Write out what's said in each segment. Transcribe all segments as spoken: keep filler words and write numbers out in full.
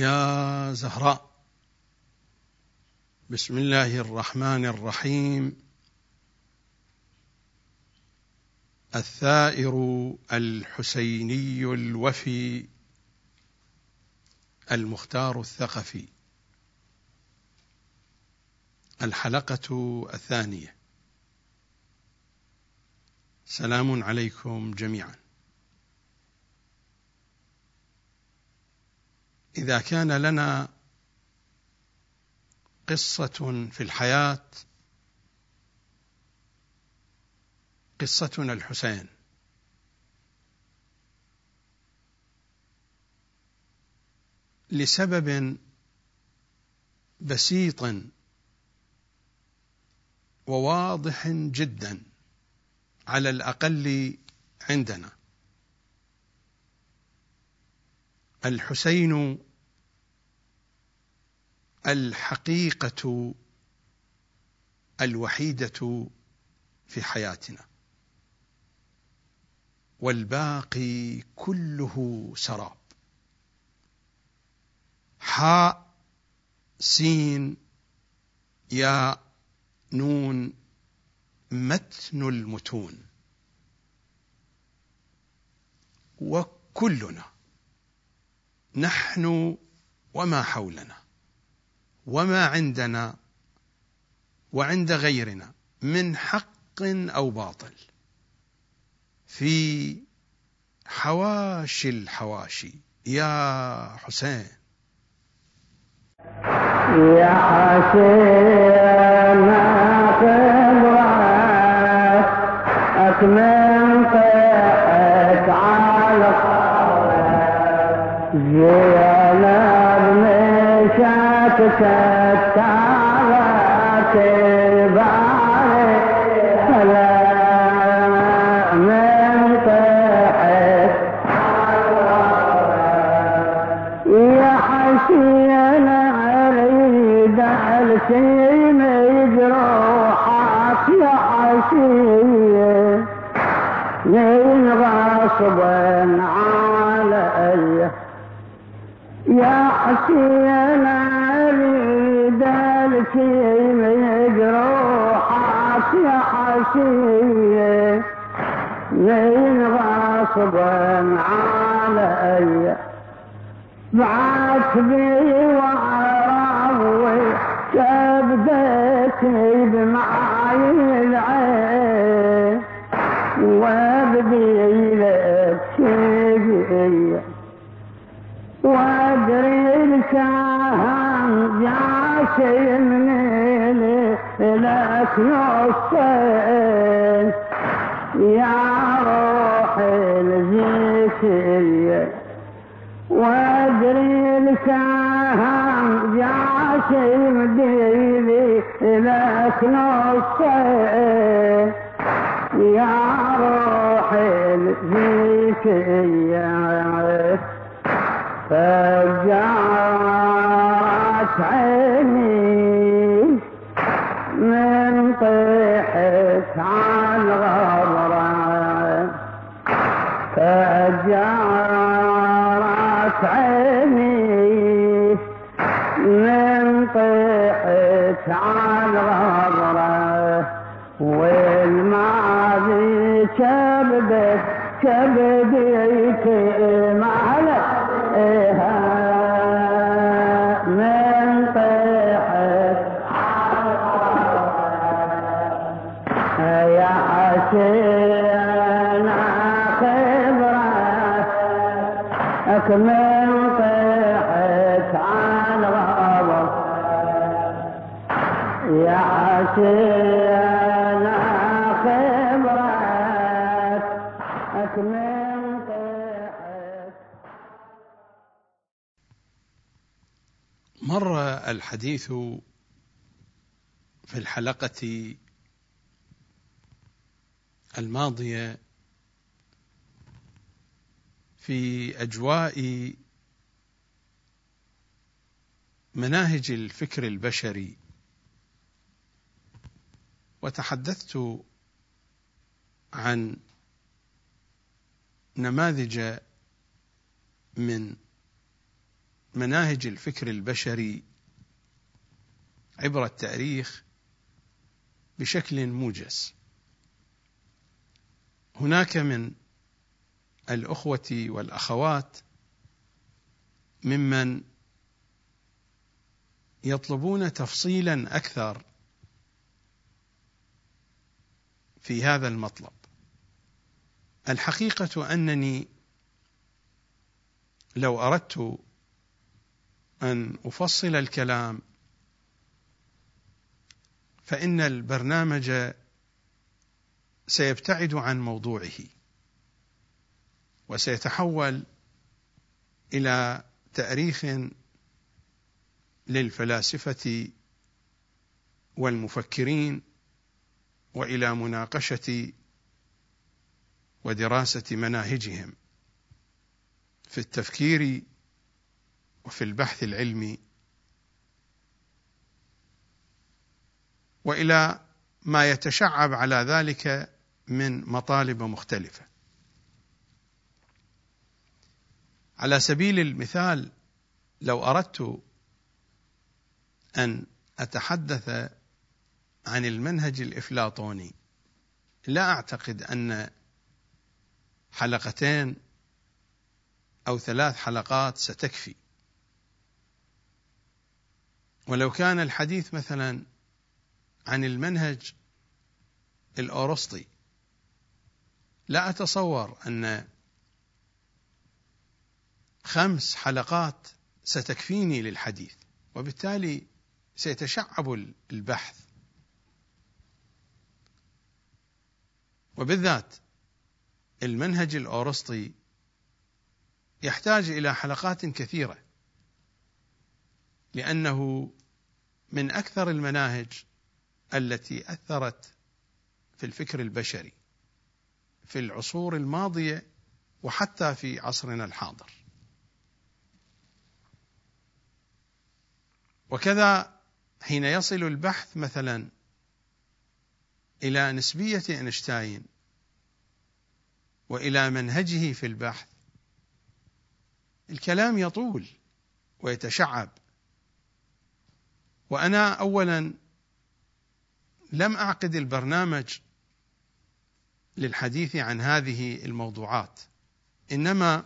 يا زهراء. بسم الله الرحمن الرحيم. الثائر الحسيني الوفي المختار الثقفي، الحلقة الثانية. سلام عليكم جميعا. إذا كان لنا قصة في الحياة قصتنا الحسين، لسبب بسيط وواضح جدا على الأقل عندنا. الحسين الحقيقة الوحيدة في حياتنا، والباقي كله سراب. حاء سين ياء نون، متن المتون. وكلنا نحن وما حولنا وما عندنا وعند غيرنا من حق أو باطل في حواشي الحواشي. يا حسين يا حسين خبرك أكمل طيحك على زينب مشات كتابك الباري هلا من طيحك يا حسين أريد السيم جروحك يا حسين من غصبا علي يا حسين أريد السيم جروحك يا حسين من غصبا علي بعتبي وعراوي كبدتني بمعاي العين وابدي لك شيء وادري الكاهن جاشي من لك نصين يا روحي الزكية وادري الكاهن جاشي مديلي لك نصين يا روحي الزكية فجعت عيني من طيحك على الغبرة فجعت عيني من طيحك على الغبرة والماضي كبدت كبديك معلك من طيحك يا حسين خبرك أكمل طيحك على الغبر يا حسين خبرك أكمل طيحك. مر الحديث في الحلقة الماضية في أجواء مناهج الفكر البشري، وتحدثت عن نماذج من مناهج الفكر البشري عبر التاريخ بشكل موجز. هناك من الأخوة والأخوات ممن يطلبون تفصيلا أكثر في هذا المطلب. الحقيقة أنني لو أردت أن أفصل الكلام فإن البرنامج سيبتعد عن موضوعه وسيتحول إلى تأريخ للفلاسفة والمفكرين وإلى مناقشة ودراسة مناهجهم في التفكير وفي البحث العلمي، وإلى ما يتشعب على ذلك من مطالب مختلفة. على سبيل المثال، لو أردت أن أتحدث عن المنهج الأفلاطوني لا أعتقد أن حلقتين أو ثلاث حلقات ستكفي. ولو كان الحديث مثلا عن المنهج الأرسطي لا أتصور أن خمس حلقات ستكفيني للحديث، وبالتالي سيتشعب البحث. وبالذات المنهج الأرسطي يحتاج إلى حلقات كثيرة، لأنه من أكثر المناهج التي أثرت في الفكر البشري في العصور الماضية وحتى في عصرنا الحاضر. وكذا حين يصل البحث مثلا إلى نسبية أينشتاين وإلى منهجه في البحث، الكلام يطول ويتشعب. وأنا أولا لم أعقد البرنامج للحديث عن هذه الموضوعات، إنما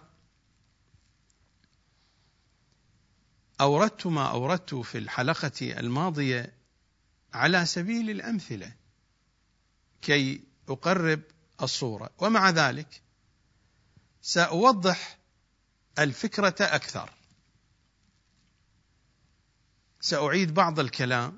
أوردت ما أوردت في الحلقة الماضية على سبيل الأمثلة كي أقرب الصورة، ومع ذلك سأوضح الفكرة أكثر. سأعيد بعض الكلام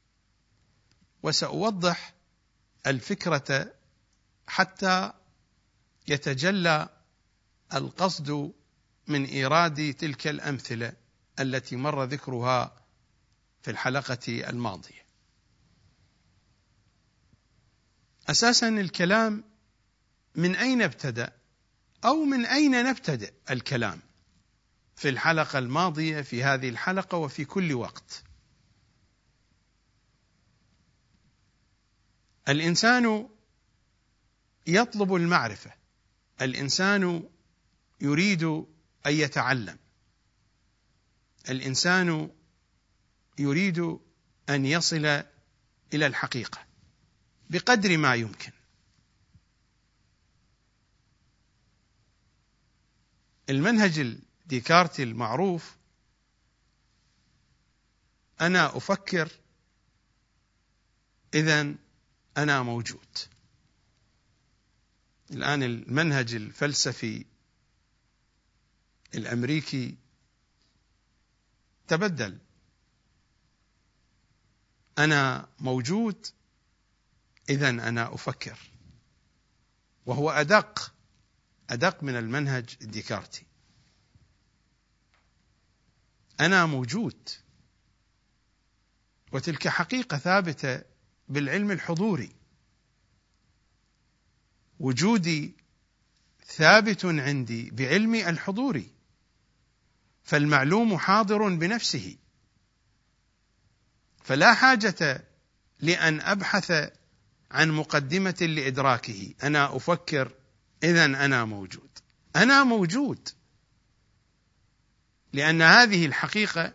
وسأوضح الفكرة حتى يتجلى القصد من إيراد تلك الأمثلة التي مر ذكرها في الحلقة الماضية. أساسا الكلام من أين ابتدأ أو من أين نبتدئ الكلام في الحلقة الماضية، في هذه الحلقة، وفي كل وقت. الإنسان يطلب المعرفة، الإنسان يريد أن يتعلم، الإنسان يريد أن يصل إلى الحقيقة بقدر ما يمكن. المنهج الديكارتي المعروف: أنا أفكر إذن أنا موجود. الآن المنهج الفلسفي الأمريكي تبدل: أنا موجود إذن أنا أفكر، وهو أدق أدق من المنهج الديكارتي. أنا موجود، وتلك حقيقة ثابتة بالعلم الحضوري. وجودي ثابت عندي بعلمي الحضوري، فالمعلوم حاضر بنفسه، فلا حاجة لأن أبحث عن مقدمة لإدراكه. أنا أفكر إذن أنا موجود. أنا موجود لأن هذه الحقيقة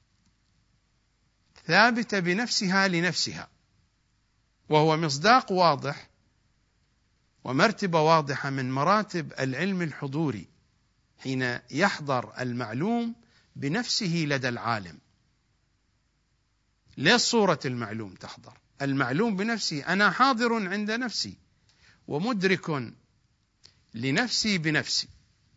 ثابتة بنفسها لنفسها، وهو مصداق واضح ومرتبة واضحة من مراتب العلم الحضوري، حين يحضر المعلوم بنفسه لدى العالم. ليش صورة المعلوم تحضر؟ المعلوم بنفسه، أنا حاضر عند نفسي ومدرك لنفسي بنفسي،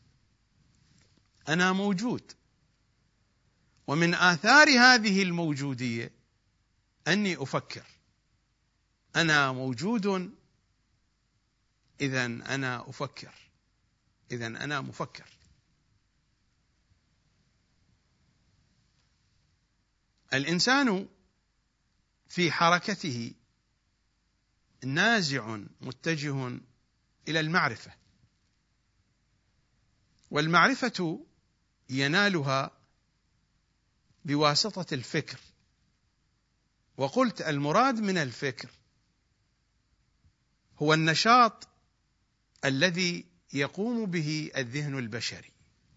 أنا موجود. ومن آثار هذه الموجودية أني أفكر، أنا موجود، إذن أنا أفكر، إذن أنا مفكر. الإنسان في حركته نازع متجه إلى المعرفة، والمعرفة ينالها بواسطة الفكر. وقلت المراد من الفكر هو النشاط الذي يقوم به الذهن البشري.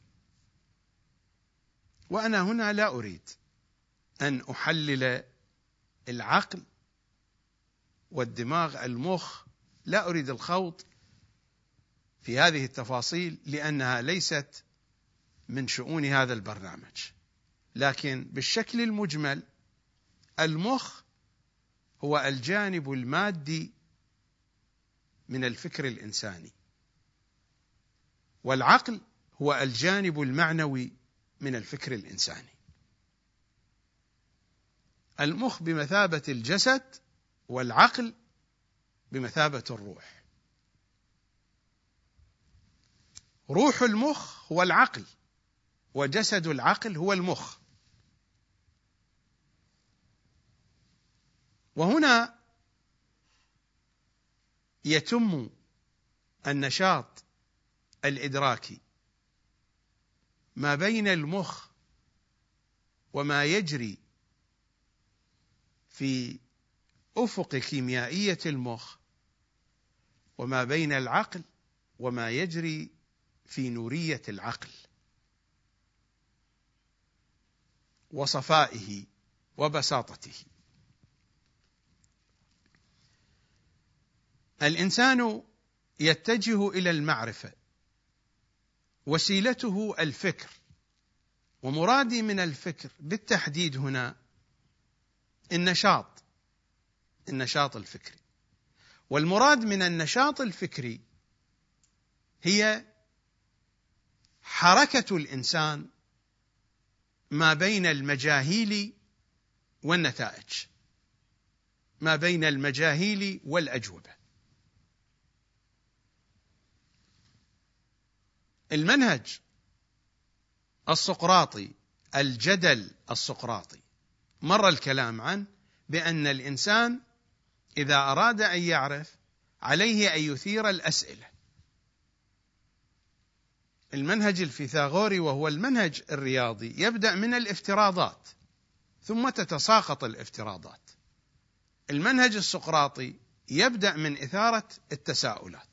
وأنا هنا لا أريد أن أحلل العقل والدماغ، المخ، لا أريد الخوض في هذه التفاصيل لأنها ليست من شؤون هذا البرنامج. لكن بالشكل المجمل، المخ هو الجانب المادي من الفكر الإنساني، والعقل هو الجانب المعنوي من الفكر الإنساني. المخ بمثابة الجسد، والعقل بمثابة الروح. روح المخ هو العقل، وجسد العقل هو المخ. وهنا يتم النشاط الإدراكي ما بين المخ وما يجري في أفق كيميائية المخ، وما بين العقل وما يجري في نورية العقل وصفائه وبساطته. الإنسان يتجه إلى المعرفة، وسيلته الفكر. ومرادي من الفكر بالتحديد هنا النشاط، النشاط الفكري. والمراد من النشاط الفكري هي حركة الإنسان ما بين المجاهيل والنتائج، ما بين المجاهيل والأجوبة. المنهج السقراطي، الجدل السقراطي، مر الكلام عنه بأن الإنسان إذا أراد أن يعرف عليه أن يثير الأسئلة. المنهج الفيثاغوري وهو المنهج الرياضي يبدأ من الافتراضات ثم تتساقط الافتراضات. المنهج السقراطي يبدأ من إثارة التساؤلات.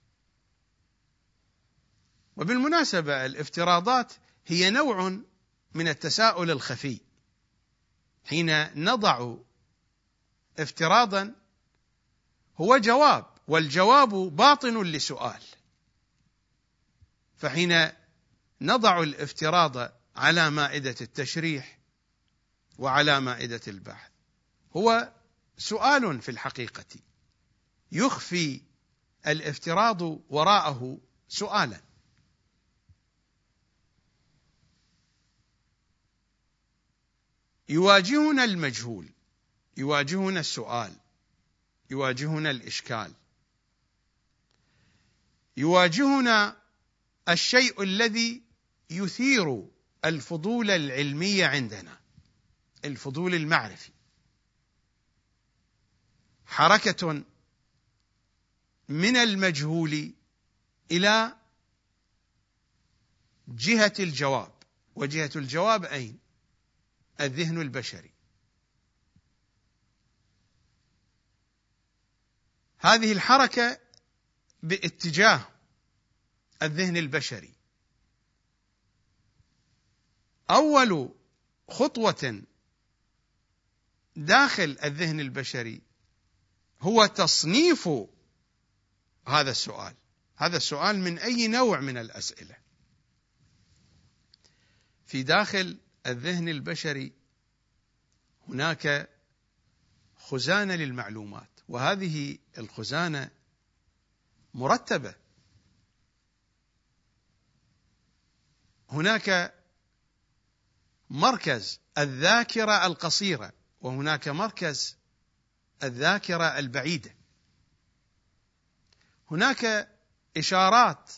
وبالمناسبة الافتراضات هي نوع من التساؤل الخفي. حين نضع افتراضا هو جواب، والجواب باطن لسؤال. فحين نضع الافتراض على مائدة التشريح وعلى مائدة البحث هو سؤال في الحقيقة، يخفي الافتراض وراءه سؤالا. يواجهنا المجهول، يواجهنا السؤال، يواجهنا الإشكال، يواجهنا الشيء الذي يثير الفضول العلمي عندنا، الفضول المعرفي. حركة من المجهول إلى جهة الجواب، وجهة الجواب أين؟ الذهن البشري. هذه الحركة باتجاه الذهن البشري. أول خطوة داخل الذهن البشري هو تصنيف هذا السؤال. هذا السؤال من أي نوع من الأسئلة؟ في داخل الذهن البشري هناك خزانة للمعلومات، وهذه الخزانة مرتبة. هناك مركز الذاكرة القصيرة، وهناك مركز الذاكرة البعيدة. هناك إشارات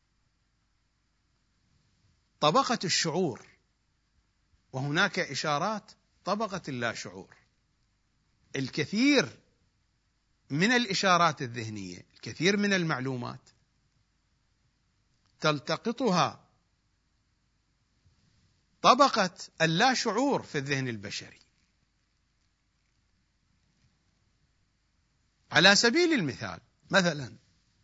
طبقة الشعور، وهناك إشارات طبقة اللاشعور. الكثير من الإشارات الذهنية، الكثير من المعلومات تلتقطها طبقة اللاشعور في الذهن البشري. على سبيل المثال، مثلا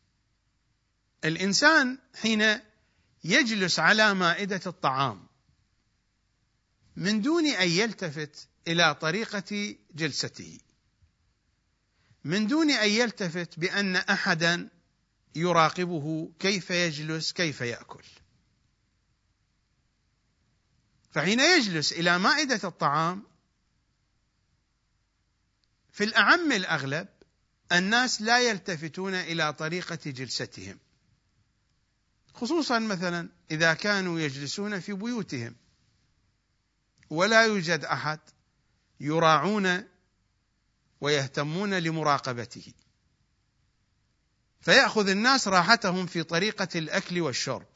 الإنسان حين يجلس على مائدة الطعام من دون أن يلتفت إلى طريقة جلسته، من دون أن يلتفت بأن أحدا يراقبه كيف يجلس كيف يأكل، فحين يجلس إلى مائدة الطعام في الأعم الأغلب الناس لا يلتفتون إلى طريقة جلستهم، خصوصا مثلا إذا كانوا يجلسون في بيوتهم ولا يوجد أحد يراعون ويهتمون لمراقبته، فيأخذ الناس راحتهم في طريقة الأكل والشرب.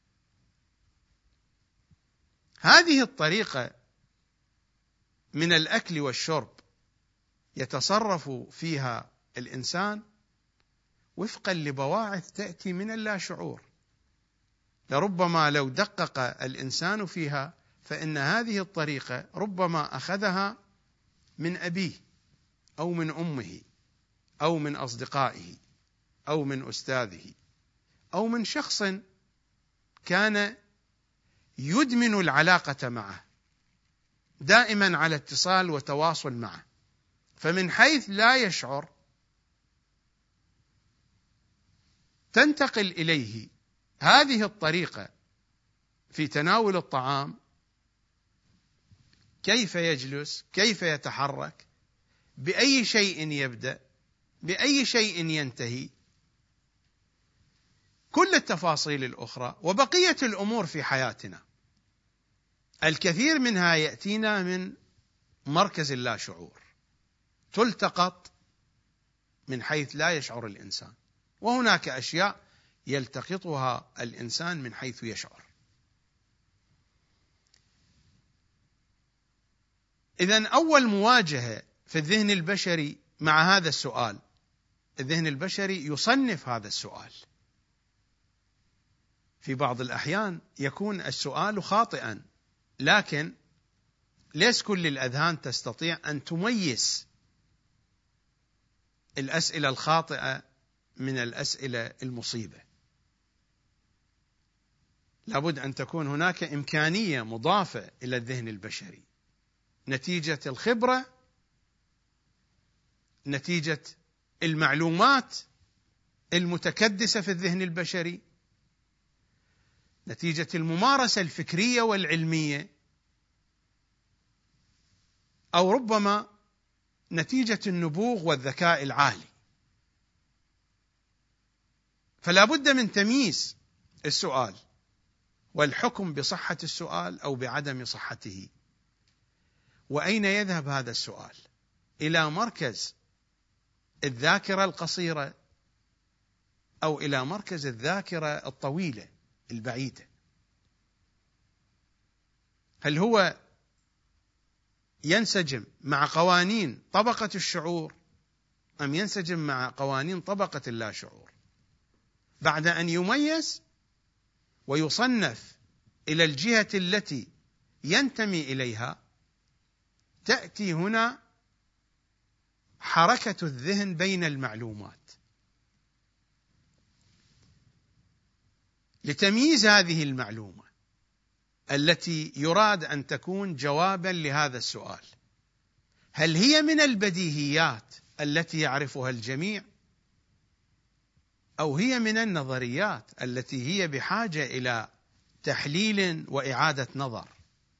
هذه الطريقة من الأكل والشرب يتصرف فيها الإنسان وفقا لبواعث تأتي من اللاشعور، لربما لو دقق الإنسان فيها فإن هذه الطريقة ربما أخذها من أبيه أو من أمه أو من أصدقائه أو من أستاذه أو من شخص كان يدمن العلاقة معه، دائما على اتصال وتواصل معه، فمن حيث لا يشعر تنتقل إليه هذه الطريقة في تناول الطعام، كيف يجلس، كيف يتحرك، بأي شيء يبدأ، بأي شيء ينتهي، كل التفاصيل الأخرى وبقية الأمور في حياتنا الكثير منها يأتينا من مركز اللاشعور، تلتقط من حيث لا يشعر الإنسان، وهناك أشياء يلتقطها الإنسان من حيث يشعر. إذن أول مواجهة في الذهن البشري مع هذا السؤال، الذهن البشري يصنف هذا السؤال. في بعض الأحيان يكون السؤال خاطئا، لكن ليس كل الأذهان تستطيع أن تميز الأسئلة الخاطئة من الأسئلة المصيبة. لابد أن تكون هناك إمكانية مضافة إلى الذهن البشري نتيجة الخبرة، نتيجة المعلومات المتكدسة في الذهن البشري، نتيجة الممارسة الفكرية والعلمية، أو ربما نتيجة النبوغ والذكاء العالي. فلا بد من تمييز السؤال والحكم بصحة السؤال أو بعدم صحته. وأين يذهب هذا السؤال؟ إلى مركز الذاكرة القصيرة أو إلى مركز الذاكرة الطويلة البعيدة؟ هل هو ينسجم مع قوانين طبقة الشعور أم ينسجم مع قوانين طبقة اللاشعور؟ بعد أن يميز ويصنف إلى الجهة التي ينتمي إليها، تأتي هنا حركة الذهن بين المعلومات لتمييز هذه المعلومة التي يراد أن تكون جوابا لهذا السؤال، هل هي من البديهيات التي يعرفها الجميع، أو هي من النظريات التي هي بحاجة إلى تحليل وإعادة نظر؟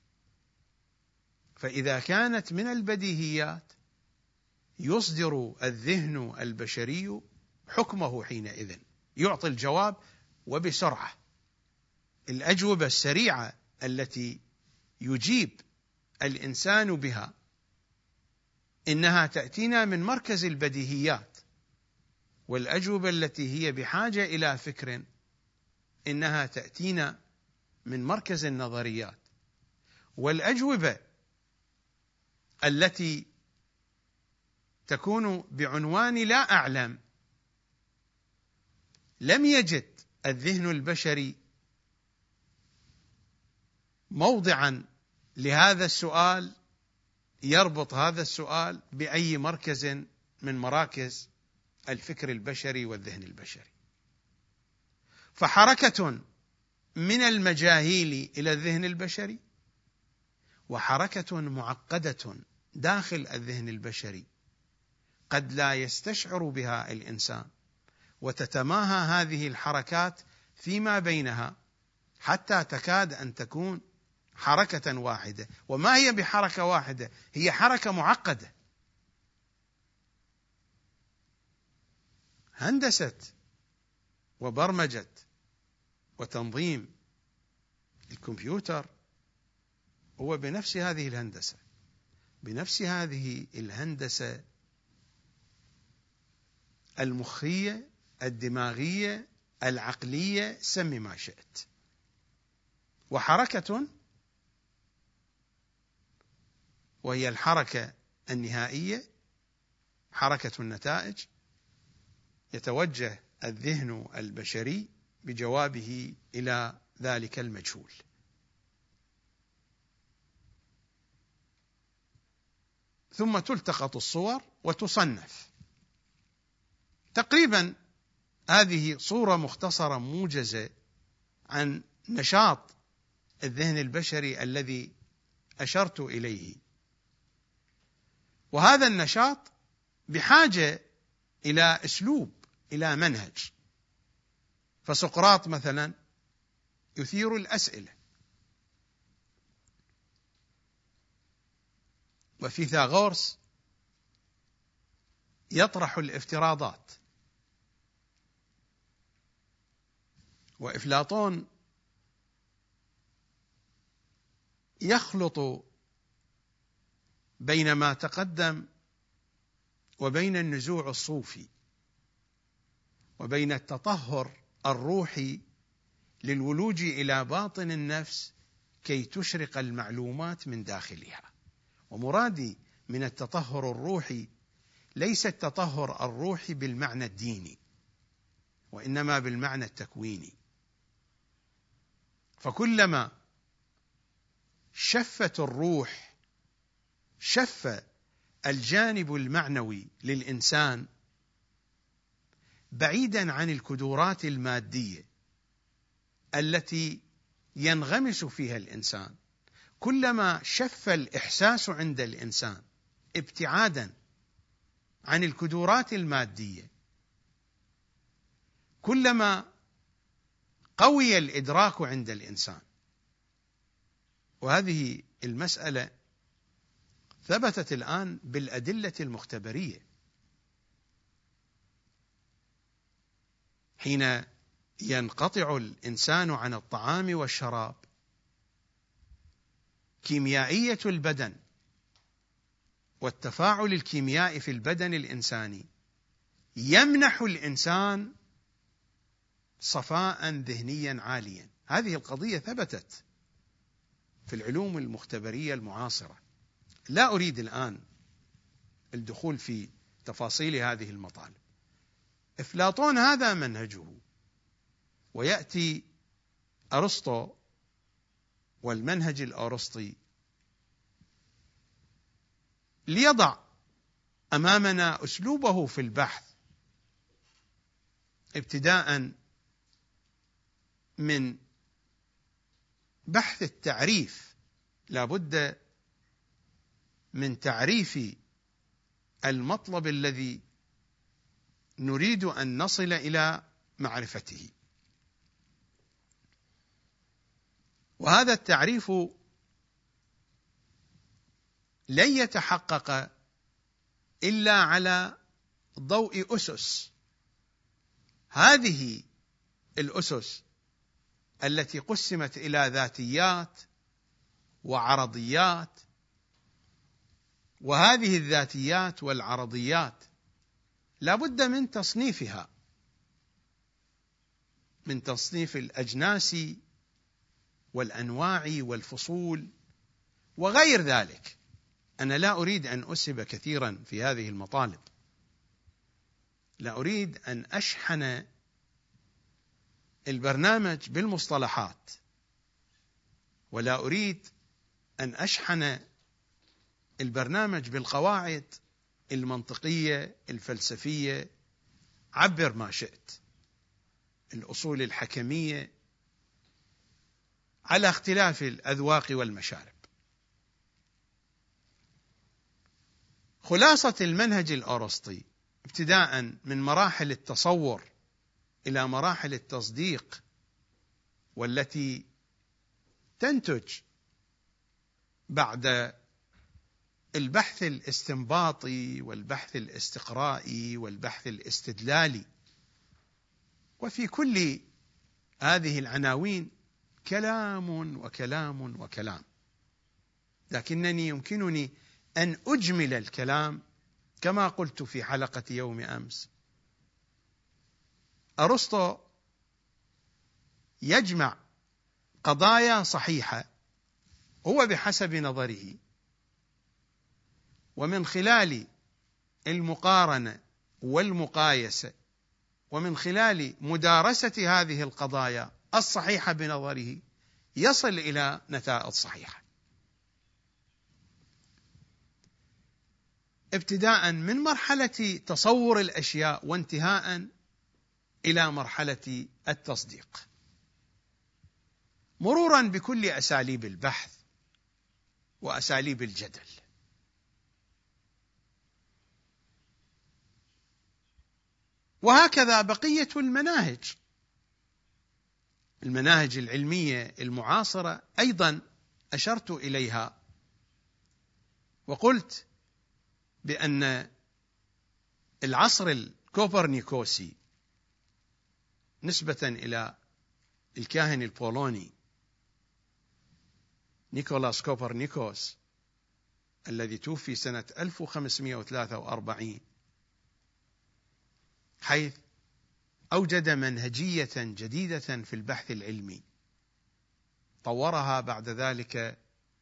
فإذا كانت من البديهيات يصدر الذهن البشري حكمه حينئذ، يعطي الجواب وبسرعة. الأجوبة السريعة التي يجيب الإنسان بها إنها تأتينا من مركز البديهيات، والأجوبة التي هي بحاجة إلى فكر إنها تأتينا من مركز النظريات. والأجوبة التي تكون بعنوان لا أعلم لم يجد الذهن البشري موضعا لهذا السؤال يربط هذا السؤال بأي مركز من مراكز الفكر البشري والذهن البشري. فحركة من المجاهيل إلى الذهن البشري، وحركة معقدة داخل الذهن البشري قد لا يستشعر بها الإنسان، وتتماهى هذه الحركات فيما بينها حتى تكاد أن تكون حركة واحدة. وما هي بحركة واحدة؟ هي حركة معقدة. هندسة وبرمجة وتنظيم الكمبيوتر هو بنفس هذه الهندسة، بنفس هذه الهندسة المخية الدماغية العقلية، سمي ما شئت. وحركة، وهي الحركة النهائية، حركة النتائج، يتوجه الذهن البشري بجوابه إلى ذلك المجهول. ثم تلتقط الصور وتصنف. تقريبا هذه صورة مختصرة موجزة عن نشاط الذهن البشري الذي أشرت إليه. وهذا النشاط بحاجة إلى أسلوب، إلى منهج. فسقراط مثلا يثير الأسئلة، وفيثاغورس يطرح الافتراضات، وإفلاطون يخلط بين ما تقدم وبين النزوع الصوفي، وبين التطهر الروحي للولوج إلى باطن النفس كي تشرق المعلومات من داخلها. ومرادي من التطهر الروحي ليس التطهر الروحي بالمعنى الديني، وإنما بالمعنى التكويني. فكلما شفت الروح، شف الجانب المعنوي للإنسان بعيدا عن الكدورات المادية التي ينغمس فيها الإنسان، كلما شف الإحساس عند الإنسان ابتعادا عن الكدورات المادية، كلما قوي الإدراك عند الإنسان. وهذه المسألة ثبتت الآن بالأدلة المختبرية. حين ينقطع الإنسان عن الطعام والشراب، كيميائية البدن والتفاعل الكيميائي في البدن الإنساني يمنح الإنسان صفاء ذهنيا عاليا. هذه القضية ثبتت في العلوم المختبرية المعاصرة. لا أريد الآن الدخول في تفاصيل هذه المطالب. أفلاطون هذا منهجه، ويأتي أرسطو والمنهج الأرسطي ليضع أمامنا أسلوبه في البحث، ابتداء من بحث التعريف، لا بد من تعريف المطلب الذي نريد أن نصل إلى معرفته، وهذا التعريف لن يتحقق إلا على ضوء أسس. هذه الأسس التي قسمت إلى ذاتيات وعرضيات، وهذه الذاتيات والعرضيات لا بد من تصنيفها، من تصنيف الأجناس والأنواع والفصول وغير ذلك. أنا لا أريد أن أسهب كثيرا في هذه المطالب، لا أريد أن أشحن البرنامج بالمصطلحات، ولا أريد أن أشحن البرنامج بالقواعد المنطقية الفلسفية، عبر ما شئت، الأصول الحكمية، على اختلاف الأذواق والمشارب. خلاصة المنهج الأرسطي ابتداء من مراحل التصور إلى مراحل التصديق، والتي تنتج بعد البحث الاستنباطي والبحث الاستقرائي والبحث الاستدلالي، وفي كل هذه العناوين كلام وكلام وكلام، لكنني يمكنني أن أجمل الكلام كما قلت في حلقة يوم أمس. أرسطو يجمع قضايا صحيحة هو بحسب نظره، ومن خلال المقارنة والمقايسة ومن خلال مدارسة هذه القضايا الصحيحة بنظره يصل إلى نتائج صحيحة، ابتداء من مرحلة تصور الأشياء وانتهاء إلى مرحلة التصديق، مرورا بكل أساليب البحث وأساليب الجدل. وهكذا بقية المناهج، المناهج العلمية المعاصرة أيضا أشرت إليها، وقلت بأن العصر الكوبرنيكوسي نسبة إلى الكاهن البولوني نيكولاس كوبرنيكوس الذي توفي سنة ألف وخمسمائة وثلاثة وأربعين، حيث أوجد منهجية جديدة في البحث العلمي طورها بعد ذلك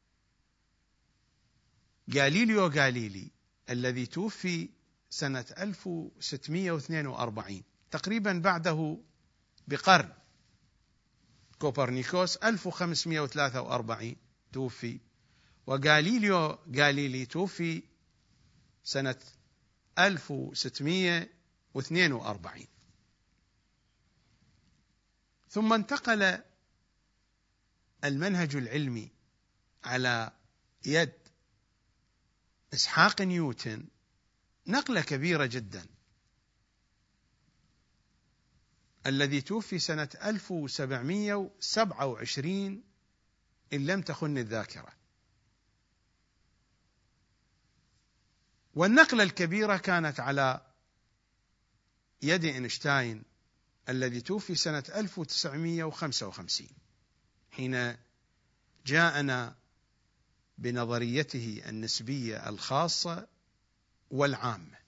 غاليليو غاليلي الذي توفي سنة ألف وستمائة واثنين وأربعين، تقريبا بعده بقرن. كوبرنيكوس ألف وخمسمائة وثلاثة وأربعين توفي، وغاليليو غاليلي توفي سنة ألف وستمائة واثنين وأربعين. ثم انتقل المنهج العلمي على يد إسحاق نيوتن نقلة كبيرة جدا، الذي توفي سنة ألف وسبعمائة وسبعة وعشرين إن لم تخن الذاكرة. والنقلة الكبيرة كانت على يد إينشتاين الذي توفي سنة ألف وتسعمائة وخمسة وخمسين، حين جاءنا بنظريته النسبية الخاصة والعامة.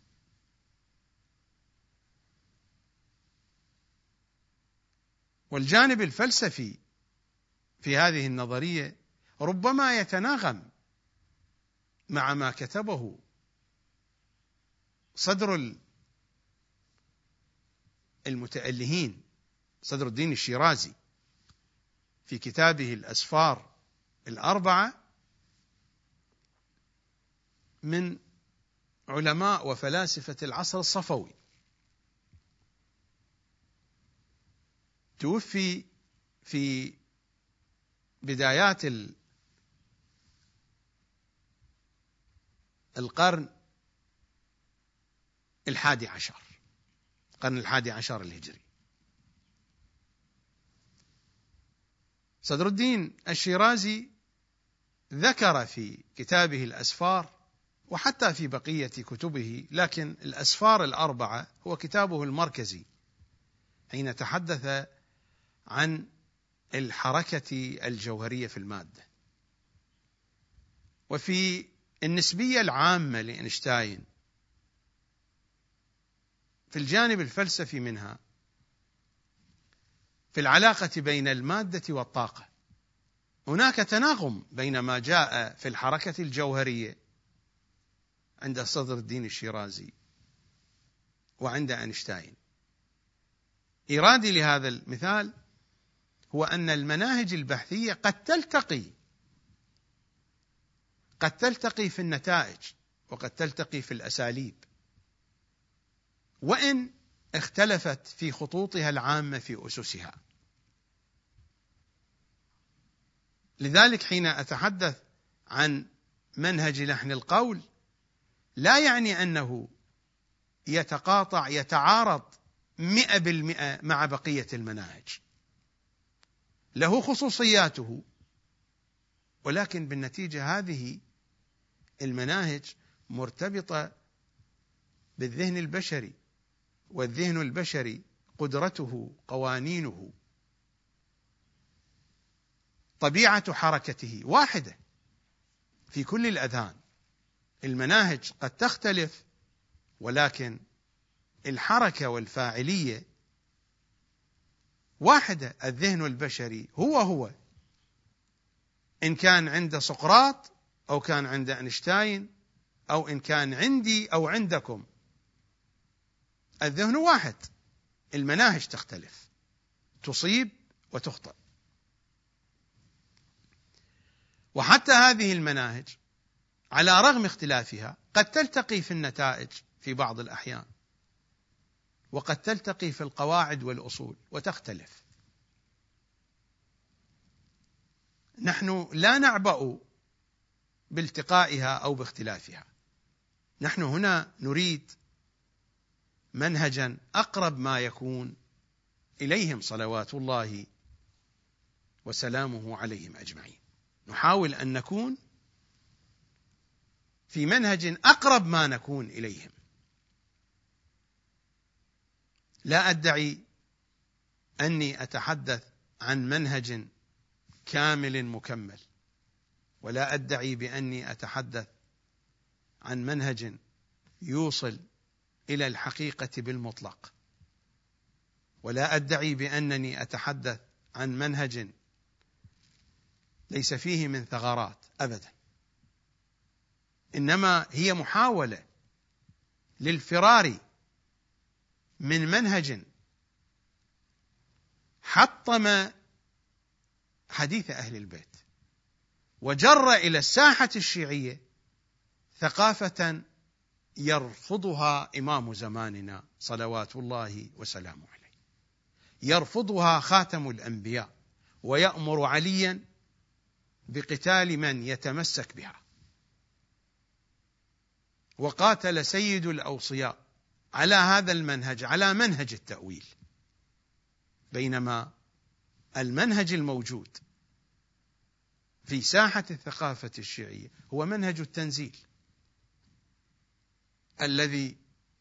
والجانب الفلسفي في هذه النظرية ربما يتناغم مع ما كتبه صدر المتألهين صدر الدين الشيرازي في كتابه الأسفار الأربعة من علماء وفلاسفة العصر الصفوي. توفي في بدايات القرن الحادي عشر، القرن الحادي عشر الهجري. صدر الدين الشيرازي ذكر في كتابه الأسفار وحتى في بقية كتبه، لكن الأسفار الأربعة هو كتابه المركزي حين تحدث عن الحركة الجوهرية في المادة. وفي النسبية العامة لأينشتاين في الجانب الفلسفي منها، في العلاقة بين المادة والطاقة، هناك تناغم بين ما جاء في الحركة الجوهرية عند صدر الدين الشيرازي وعند أينشتاين. إيرادي لهذا المثال هو أن المناهج البحثية قد تلتقي قد تلتقي في النتائج وقد تلتقي في الأساليب، وإن اختلفت في خطوطها العامة في أسسها. لذلك حين أتحدث عن منهج لحن القول لا يعني أنه يتقاطع يتعارض مئة بالمئة مع بقية المناهج، له خصوصياته، ولكن بالنتيجة هذه المناهج مرتبطة بالذهن البشري، والذهن البشري قدرته، قوانينه، طبيعة حركته واحدة في كل الأذهان. المناهج قد تختلف، ولكن الحركة والفاعلية واحدة. الذهن البشري هو هو، إن كان عند سقراط أو كان عند أينشتاين أو إن كان عندي أو عندكم، الذهن واحد. المناهج تختلف، تصيب وتخطئ. وحتى هذه المناهج على رغم اختلافها قد تلتقي في النتائج في بعض الأحيان، وقد تلتقي في القواعد والأصول وتختلف. نحن لا نعبأ بالتقائها أو باختلافها، نحن هنا نريد منهجا أقرب ما يكون إليهم صلوات الله وسلامه عليهم أجمعين. نحاول أن نكون في منهج أقرب ما نكون إليهم. لا أدعي أني أتحدث عن منهج كامل مكمل، ولا أدعي بأني أتحدث عن منهج يوصل إلى الحقيقة بالمطلق، ولا أدعي بأنني أتحدث عن منهج ليس فيه من ثغرات أبدا، إنما هي محاولة للفرار من منهج حطم حديث أهل البيت وجر إلى الساحة الشيعية ثقافة يرفضها إمام زماننا صلوات الله وسلامه عليه، يرفضها خاتم الأنبياء، ويأمر عليا بقتال من يتمسك بها. وقاتل سيد الأوصياء على هذا المنهج، على منهج التأويل، بينما المنهج الموجود في ساحة الثقافة الشيعية هو منهج التنزيل الذي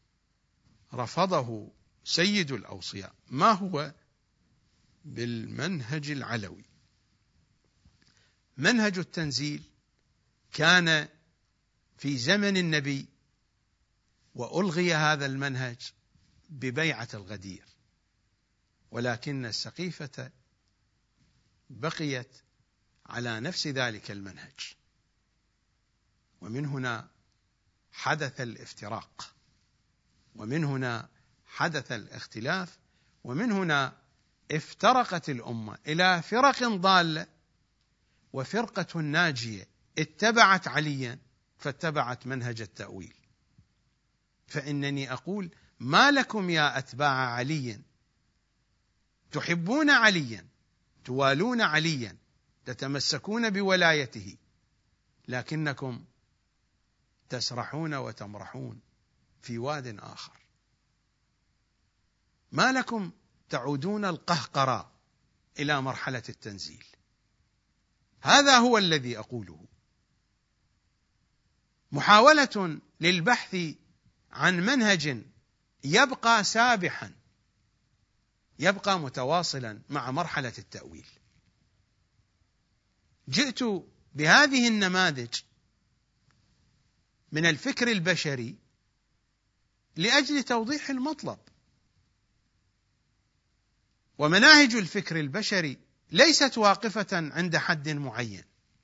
رفضه سيد الأوصياء. ما هو بالمنهج العلوي؟ منهج التنزيل كان في زمن النبي، وألغي هذا المنهج ببيعة الغدير، ولكن السقيفة بقيت على نفس ذلك المنهج، ومن هنا حدث الافتراق، ومن هنا حدث الاختلاف، ومن هنا افترقت الأمة إلى فرق ضالة، وفرقة ناجية اتبعت عليا فاتبعت منهج التأويل. فإنني أقول: ما لكم يا أتباع علي تحبون عليا، توالون عليا، تتمسكون بولايته، لكنكم تسرحون وتمرحون في واد آخر. ما لكم تعودون القهقرة إلى مرحلة التنزيل؟ هذا هو الذي أقوله. محاولة للبحث عن منهج يبقى سابحا، يبقى متواصلا مع مرحلة التأويل. جئت بهذه النماذج من الفكر البشري لأجل توضيح المطلب. ومناهج الفكر البشري ليست واقفة عند حد معين.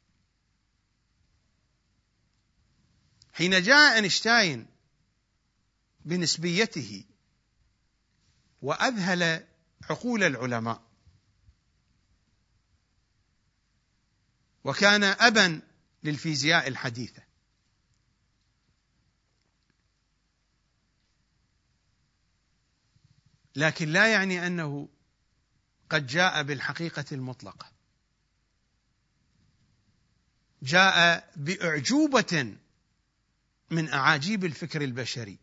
حين جاء أينشتاين بنسبيته وأذهل عقول العلماء، وكان أبا للفيزياء الحديثة، لكن لا يعني أنه قد جاء بالحقيقة المطلقة. جاء بأعجوبة من أعاجيب الفكر البشري.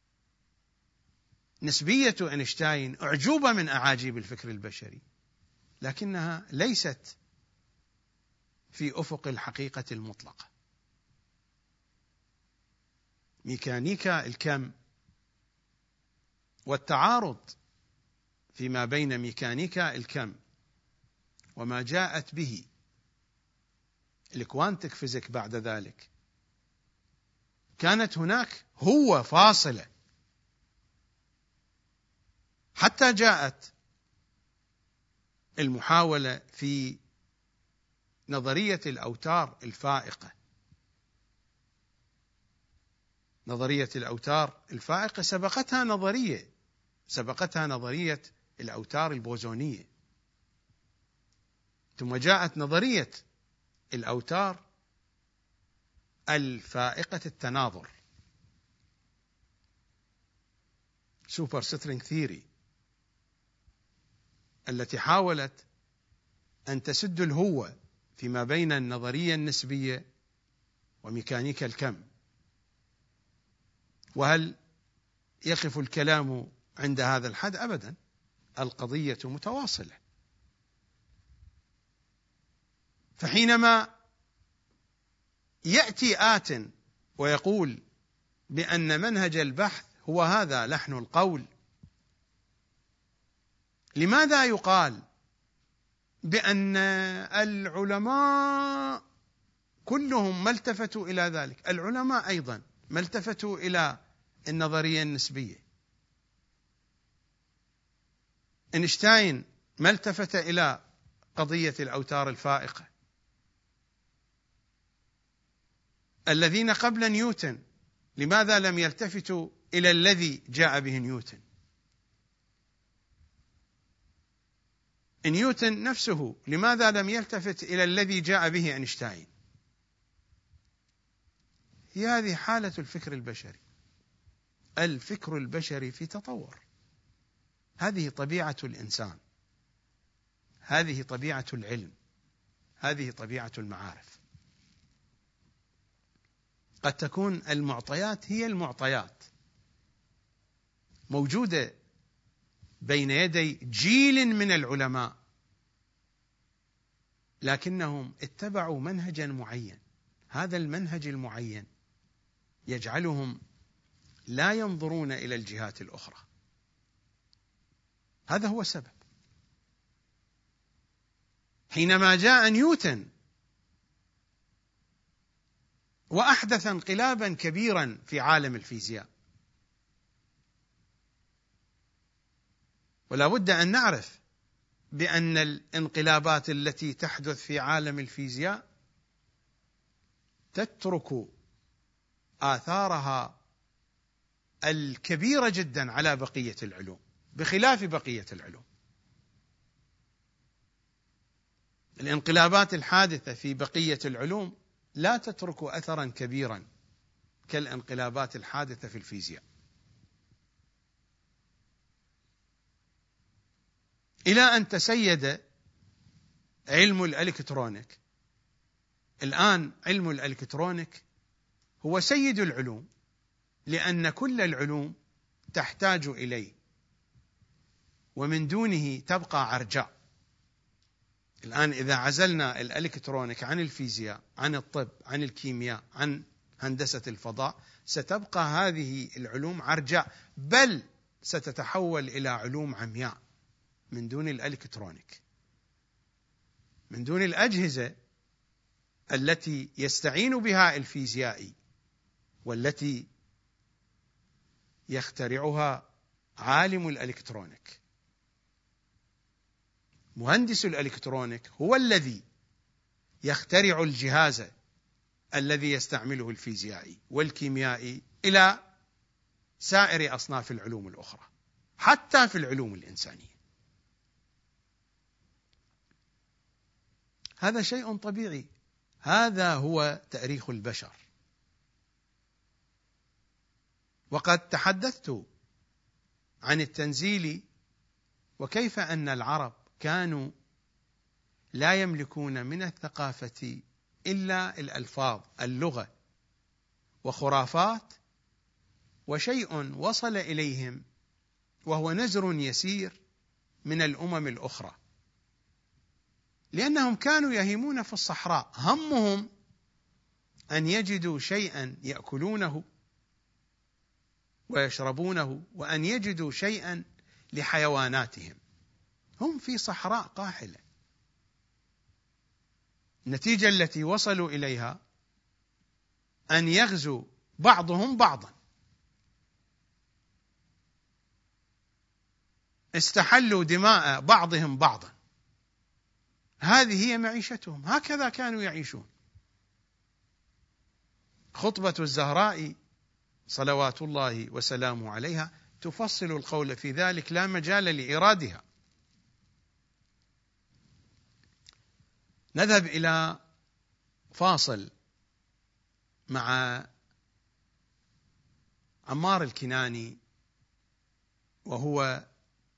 نسبية أينشتاين أعجوبة من أعاجيب الفكر البشري، لكنها ليست في أفق الحقيقة المطلقة. ميكانيكا الكم والتعارض فيما بين ميكانيكا الكم وما جاءت به الكوانتك فيزيك بعد ذلك، كانت هناك هو فاصلة، حتى جاءت المحاولة في نظرية الأوتار الفائقة. نظرية الأوتار الفائقة سبقتها نظرية سبقتها نظرية الأوتار البوزونية، ثم جاءت نظرية الأوتار الفائقة التناظر سوبر سترينج ثيوري، التي حاولت أن تسد الهوة فيما بين النظرية النسبية وميكانيكا الكم. وهل يقف الكلام عند هذا الحد؟ أبدا، القضية متواصلة. فحينما يأتي آت ويقول بأن منهج البحث هو هذا لحن القول، لماذا يقال بأن العلماء كلهم ما التفتوا إلى ذلك؟ العلماء أيضا ما التفتوا إلى النظرية النسبية. أينشتاين ما التفت إلى قضية الأوتار الفائقة. الذين قبل نيوتن لماذا لم يلتفتوا إلى الذي جاء به نيوتن؟ نيوتن نفسه لماذا لم يلتفت إلى الذي جاء به أينشتاين؟ هي هذه حالة الفكر البشري. الفكر البشري في تطور، هذه طبيعة الإنسان، هذه طبيعة العلم، هذه طبيعة المعارف. قد تكون المعطيات هي المعطيات موجودة بين يدي جيل من العلماء، لكنهم اتبعوا منهجا معين. هذا المنهج المعين يجعلهم لا ينظرون إلى الجهات الأخرى. هذا هو السبب. حينما جاء نيوتن وأحدث انقلابا كبيرا في عالم الفيزياء، ولا بد أن نعرف بأن الانقلابات التي تحدث في عالم الفيزياء تترك آثارها الكبيرة جدا على بقية العلوم بخلاف بقية العلوم. الانقلابات الحادثة في بقية العلوم لا تترك أثرا كبيرا كالانقلابات الحادثة في الفيزياء، إلى أن تسيد علم الإلكترونيك. الآن علم الإلكترونيك هو سيد العلوم، لأن كل العلوم تحتاج إليه، ومن دونه تبقى عرجاء. الآن إذا عزلنا الإلكترونيك عن الفيزياء، عن الطب، عن الكيمياء، عن هندسة الفضاء، ستبقى هذه العلوم عرجاء، بل ستتحول إلى علوم عمياء من دون الإلكترونيك، من دون الأجهزة التي يستعين بها الفيزيائي والتي يخترعها عالم الإلكترونيك. مهندس الإلكترونيك هو الذي يخترع الجهاز الذي يستعمله الفيزيائي والكيميائي إلى سائر أصناف العلوم الأخرى، حتى في العلوم الإنسانية. هذا شيء طبيعي، هذا هو تاريخ البشر. وقد تحدثت عن التنزيل وكيف أن العرب كانوا لا يملكون من الثقافة إلا الألفاظ، اللغة، وخرافات، وشيء وصل إليهم وهو نزر يسير من الأمم الأخرى، لأنهم كانوا يهيمون في الصحراء، همهم أن يجدوا شيئا يأكلونه ويشربونه، وأن يجدوا شيئا لحيواناتهم. هم في صحراء قاحلة. النتيجة التي وصلوا إليها أن يغزو بعضهم بعضا، استحلوا دماء بعضهم بعضا. هذه هي معيشتهم، هكذا كانوا يعيشون. خطبة الزهراء صلوات الله وسلامه عليها تفصل القول في ذلك، لا مجال لإيرادها. نذهب إلى فاصل مع عمار الكناني، وهو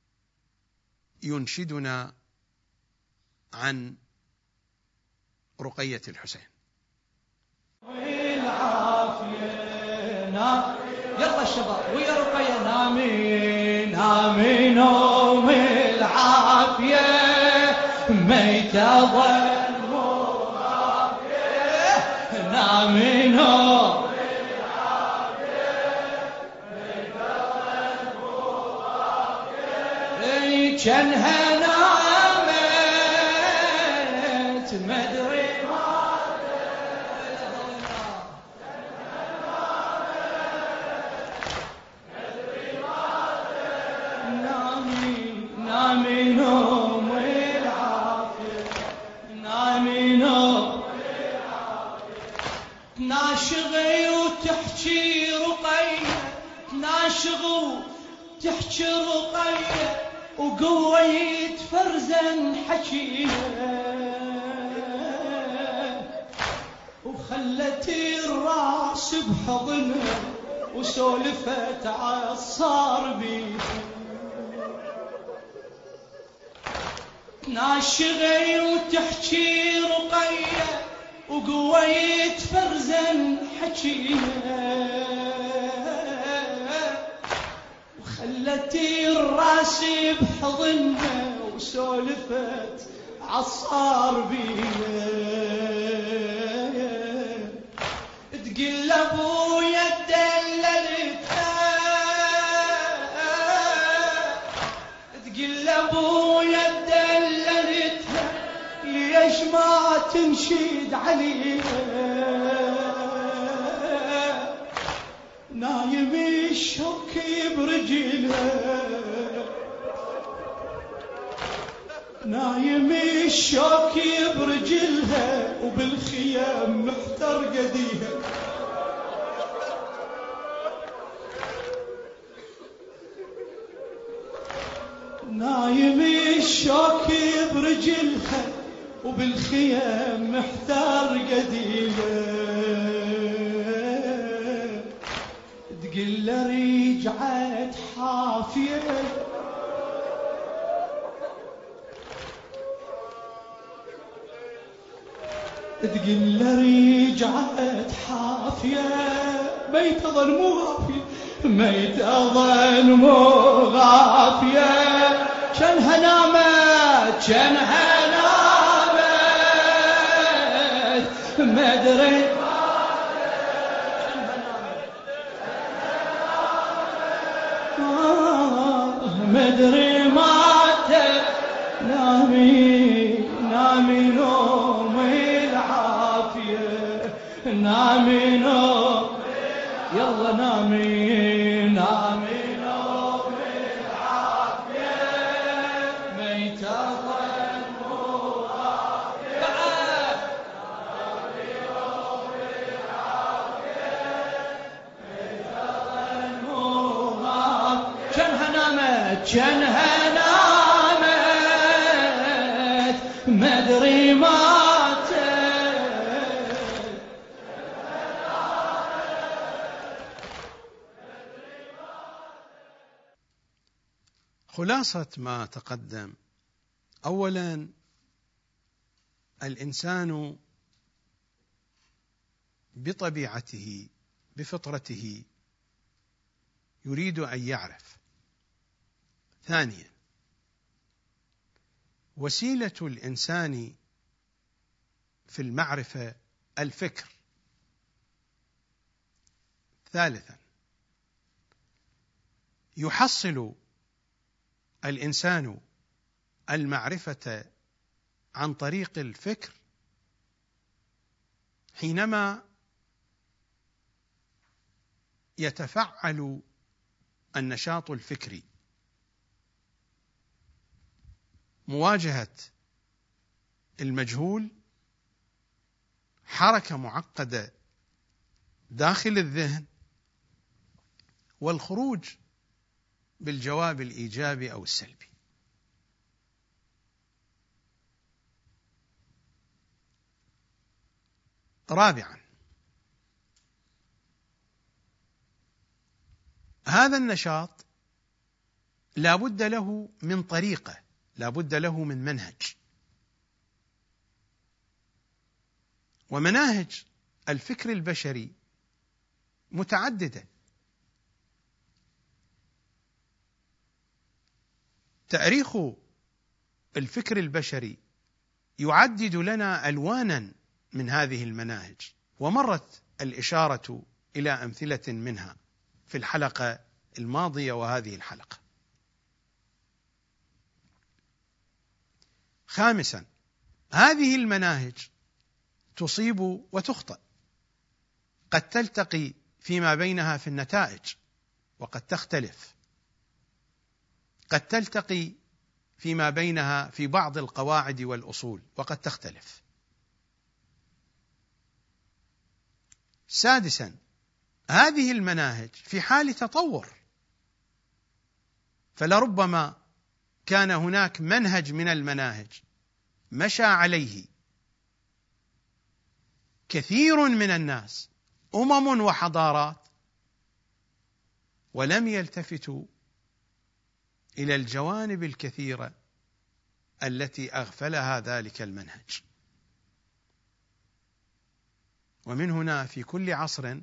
ينشدنا عن رقية الحسين. يلا الشباب ويا رقية، نامي نامي نوم العافية، ميتة ظل مرافية، نامي نوم العافية، ميتة ظل مرافية، كانها نامت مدري نامي نوم العافية، نامي نوم العافية، تناشغي وتحكي رقية، تناشغي وتحكي رقية، وقويت فرزا حكيها، وخلتي الراس بحضنها، وسولفت عالصار بيها. ناشغي وتحكي رقية، وقويت فرزا حكيها، وخلتي الراس بحضنها، وسولفت عالصار بيها. تقل ابويا دللتها، تقل ابويا ليش ما تنشد عليها، نايم الشوك برجلها، نايم الشوك برجلها، وبالخيام محتر قديها. نايم الشوك برجلها، وبالخيام محتار قديمة، تقل رجعت حافية، تقل رجعت حافية ميت ظل مو غافية ميت ظل مو غافية شنها نامت شنها نامت ما ادري ما ادري مات نامي نامي نوم العافية نامي نوم يلا نامي نامي نوم العافية ميت ظل مو غافية نامي نوم العافية ميت ظل مو غافية شنها نامت شنها نامت ما ادري ماتت خلاصة ما تقدم: أولا، الإنسان بطبيعته بفطرته يريد أن يعرف. ثانيا، وسيلة الإنسان في المعرفة الفكر. ثالثا، يحصل الإنسان المعرفة عن طريق الفكر حينما يتفعل النشاط الفكري، مواجهة المجهول، حركة معقدة داخل الذهن، والخروج بالجواب الإيجابي أو السلبي. رابعا، هذا النشاط لا بد له من طريقة، لا بد له من منهج، ومناهج الفكر البشري متعددة. تاريخ الفكر البشري يعدد لنا ألوانا من هذه المناهج، ومرت الإشارة إلى أمثلة منها في الحلقة الماضية وهذه الحلقة. خامسا، هذه المناهج تصيب وتخطئ، قد تلتقي فيما بينها في النتائج وقد تختلف، قد تلتقي فيما بينها في بعض القواعد والأصول وقد تختلف. سادسا، هذه المناهج في حال تطور، فلربما كان هناك منهج من المناهج مشى عليه كثير من الناس، أمم وحضارات، ولم يلتفتوا إلى الجوانب الكثيرة التي أغفلها ذلك المنهج. ومن هنا في كل عصر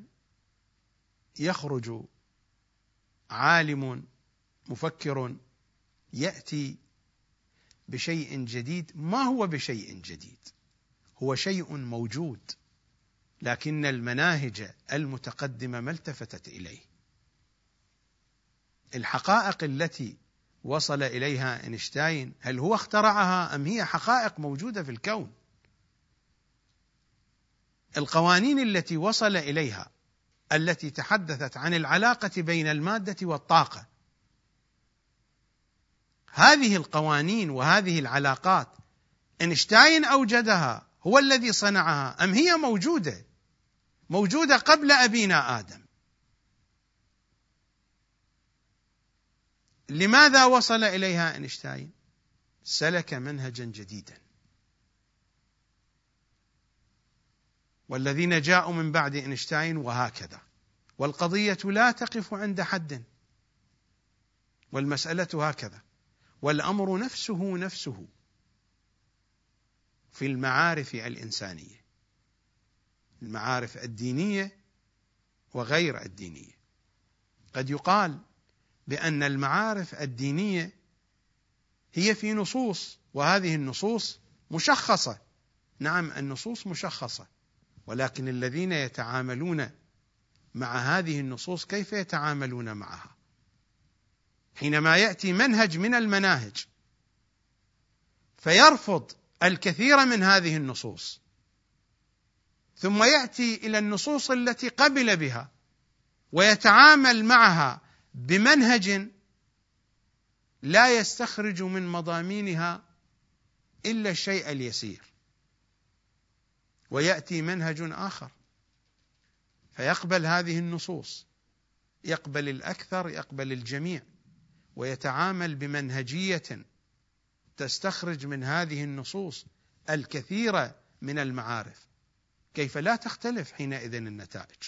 يخرج عالم مفكر يأتي بشيء جديد. ما هو بشيء جديد؟ هو شيء موجود، لكن المناهج المتقدمة ما التفتت إليه. الحقائق التي وصل إليها أينشتاين هل هو اخترعها أم هي حقائق موجودة في الكون؟ القوانين التي وصل إليها التي تحدثت عن العلاقة بين المادة والطاقة، هذه القوانين وهذه العلاقات أينشتاين أوجدها، هو الذي صنعها أم هي موجودة موجودة قبل أبينا آدم؟ لماذا وصل إليها أينشتاين؟ سلك منهجا جديدا، والذين جاءوا من بعد أينشتاين وهكذا. والقضية لا تقف عند حد، والمسألة هكذا، والأمر نفسه نفسه في المعارف الإنسانية. المعارف الدينية وغير الدينية. قد يقال بأن المعارف الدينية هي في نصوص، وهذه النصوص مشخصة. نعم، النصوص مشخصة، ولكن الذين يتعاملون مع هذه النصوص كيف يتعاملون معها؟ حينما يأتي منهج من المناهج فيرفض الكثير من هذه النصوص، ثم يأتي إلى النصوص التي قبل بها ويتعامل معها بمنهج لا يستخرج من مضامينها إلا الشيء اليسير، ويأتي منهج آخر فيقبل هذه النصوص، يقبل الأكثر، يقبل الجميع، ويتعامل بمنهجية تستخرج من هذه النصوص الكثير من المعارف. كيف لا تختلف حينئذ النتائج؟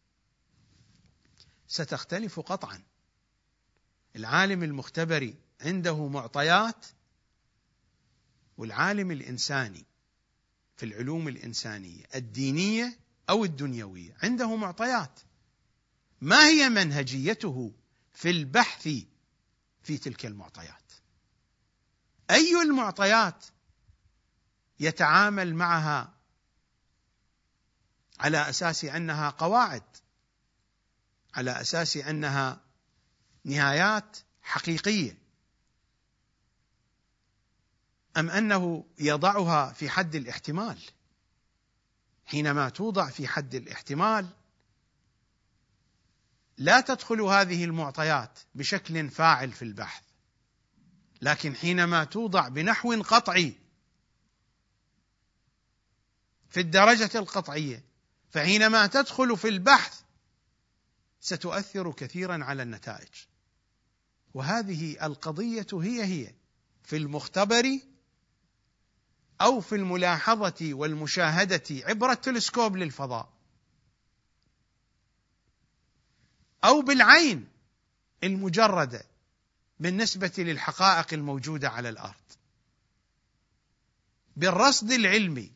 ستختلف قطعا. العالم المختبري عنده معطيات، والعالم الإنساني في العلوم الإنسانية الدينية أو الدنيوية عنده معطيات. ما هي منهجيته في البحث في تلك المعطيات؟ أي المعطيات يتعامل معها على أساس أنها قواعد، على أساس أنها نهايات حقيقية، أم أنه يضعها في حد الاحتمال؟ حينما توضع في حد الاحتمال لا تدخل هذه المعطيات بشكل فاعل في البحث، لكن حينما توضع بنحو قطعي في الدرجة القطعية، فحينما تدخل في البحث ستؤثر كثيرا على النتائج. وهذه القضية هي هي في المختبر أو في الملاحظة والمشاهدة عبر التلسكوب للفضاء، أو بالعين المجردة بالنسبة للحقائق الموجودة على الأرض، بالرصد العلمي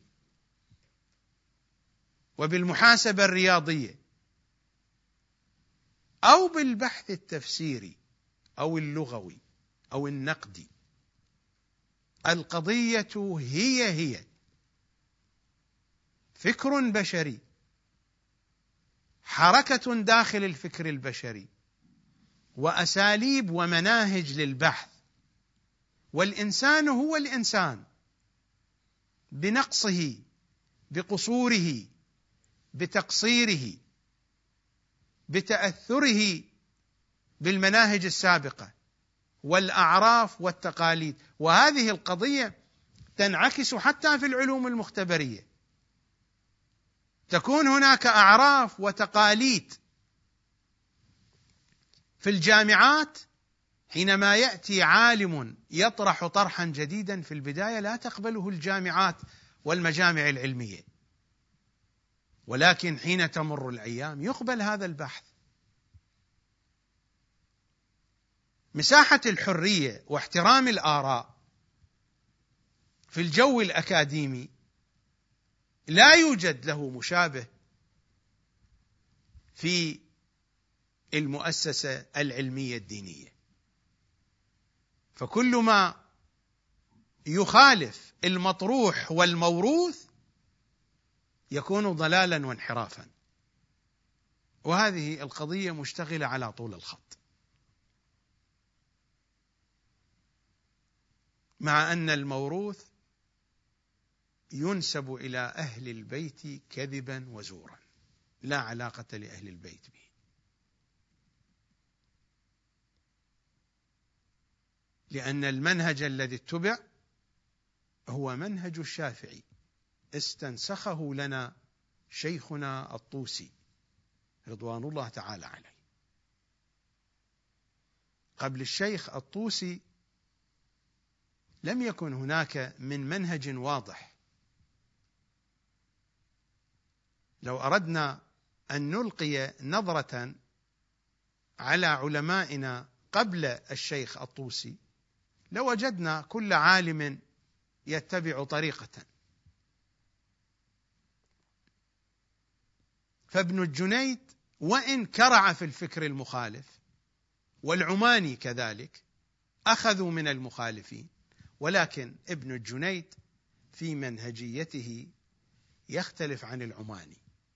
وبالمحاسبة الرياضية، أو بالبحث التفسيري أو اللغوي أو النقدي. القضية هي هي فكر بشري، حركة داخل الفكر البشري، وأساليب ومناهج للبحث. والإنسان هو الإنسان بنقصه، بقصوره، بتقصيره، بتأثره بالمناهج السابقة والأعراف والتقاليد. وهذه القضية تنعكس حتى في العلوم المختبرية. تكون هناك أعراف وتقاليد في الجامعات، حينما يأتي عالم يطرح طرحا جديدا في البداية لا تقبله الجامعات والمجامع العلمية، ولكن حين تمر الأيام يقبل هذا البحث. مساحة الحرية واحترام الآراء في الجو الأكاديمي لا يوجد له مشابه في المؤسسة العلمية الدينية. فكل ما يخالف المطروح والموروث يكون ضلالا وانحرافا، وهذه القضية مشتغلة على طول الخط. مع أن الموروث ينسب إلى أهل البيت كذبا وزورا، لا علاقة لأهل البيت به. لأن المنهج الذي اتبع هو منهج الشافعي، استنسخه لنا شيخنا الطوسي رضوان الله تعالى عليه. قبل الشيخ الطوسي لم يكن هناك من منهج واضح. لو أردنا أن نلقي نظرة على علمائنا قبل الشيخ الطوسي لوجدنا كل عالم يتبع طريقة، فابن الجنيد وإن كرع في الفكر المخالف، والعماني كذلك أخذوا من المخالفين، ولكن ابن الجنيد في منهجيته يختلف عن العماني.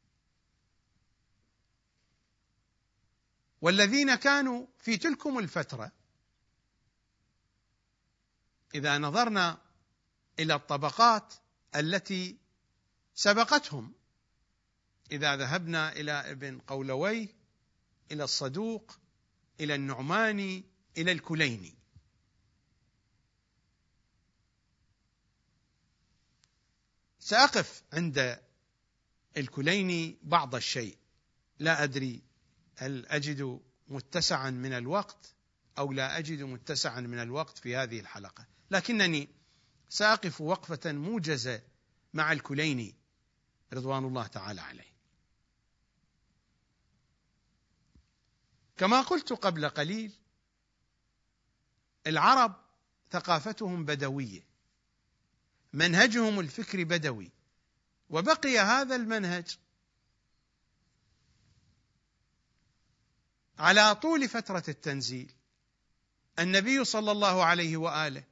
والذين كانوا في تلكم الفترة، إذا نظرنا إلى الطبقات التي سبقتهم، إذا ذهبنا إلى ابن قولوي، إلى الصدوق، إلى النعماني، إلى الكليني، سأقف عند الكليني بعض الشيء، لا أدري هل أجد متسعا من الوقت أو لا أجد متسعا من الوقت في هذه الحلقة، لكنني سأقف وقفة موجزة مع الكليني رضوان الله تعالى عليه. كما قلت قبل قليل، العرب ثقافتهم بدوية، منهجهم الفكري بدوي، وبقي هذا المنهج على طول فترة التنزيل. النبي صلى الله عليه وآله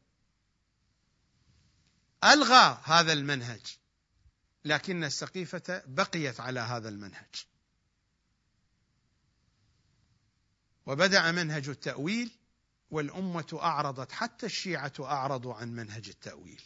ألغى هذا المنهج، لكن السقيفة بقيت على هذا المنهج، وبدأ منهج التأويل، والأمة أعرضت، حتى الشيعة أعرضوا عن منهج التأويل.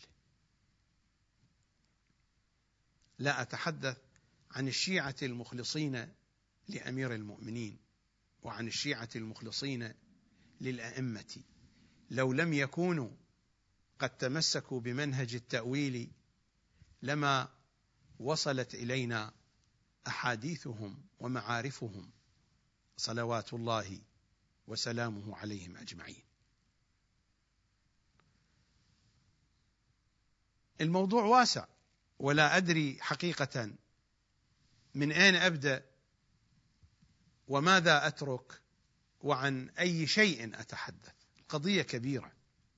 لا أتحدث عن الشيعة المخلصين لأمير المؤمنين وعن الشيعة المخلصين للأئمة، لو لم يكونوا قد تمسكوا بمنهج التأويل لما وصلت إلينا أحاديثهم ومعارفهم صلوات الله وسلامه عليهم أجمعين. الموضوع واسع، ولا أدري حقيقة من أين أبدأ وماذا أترك وعن أي شيء أتحدث. قضية كبيرة،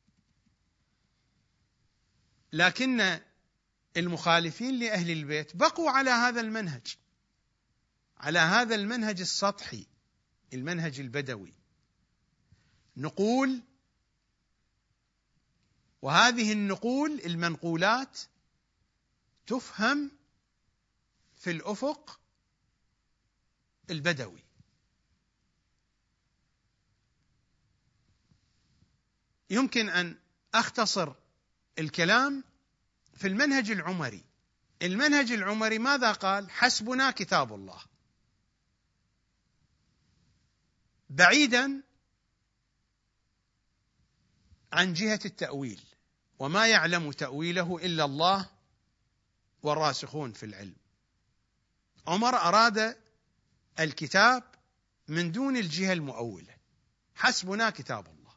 لكن المخالفين لأهل البيت بقوا على هذا المنهج، على هذا المنهج السطحي، المنهج البدوي، نقول، وهذه النقول المنقولات تفهم في الأفق البدوي. يمكن أن أختصر الكلام في المنهج العمري. المنهج العمري ماذا قال؟ حسبنا كتاب الله، بعيدا عن جهة التأويل، وما يعلم تأويله إلا الله والراسخون في العلم. عمر أراد الكتاب من دون الجهة المؤولة، حسبنا كتاب الله.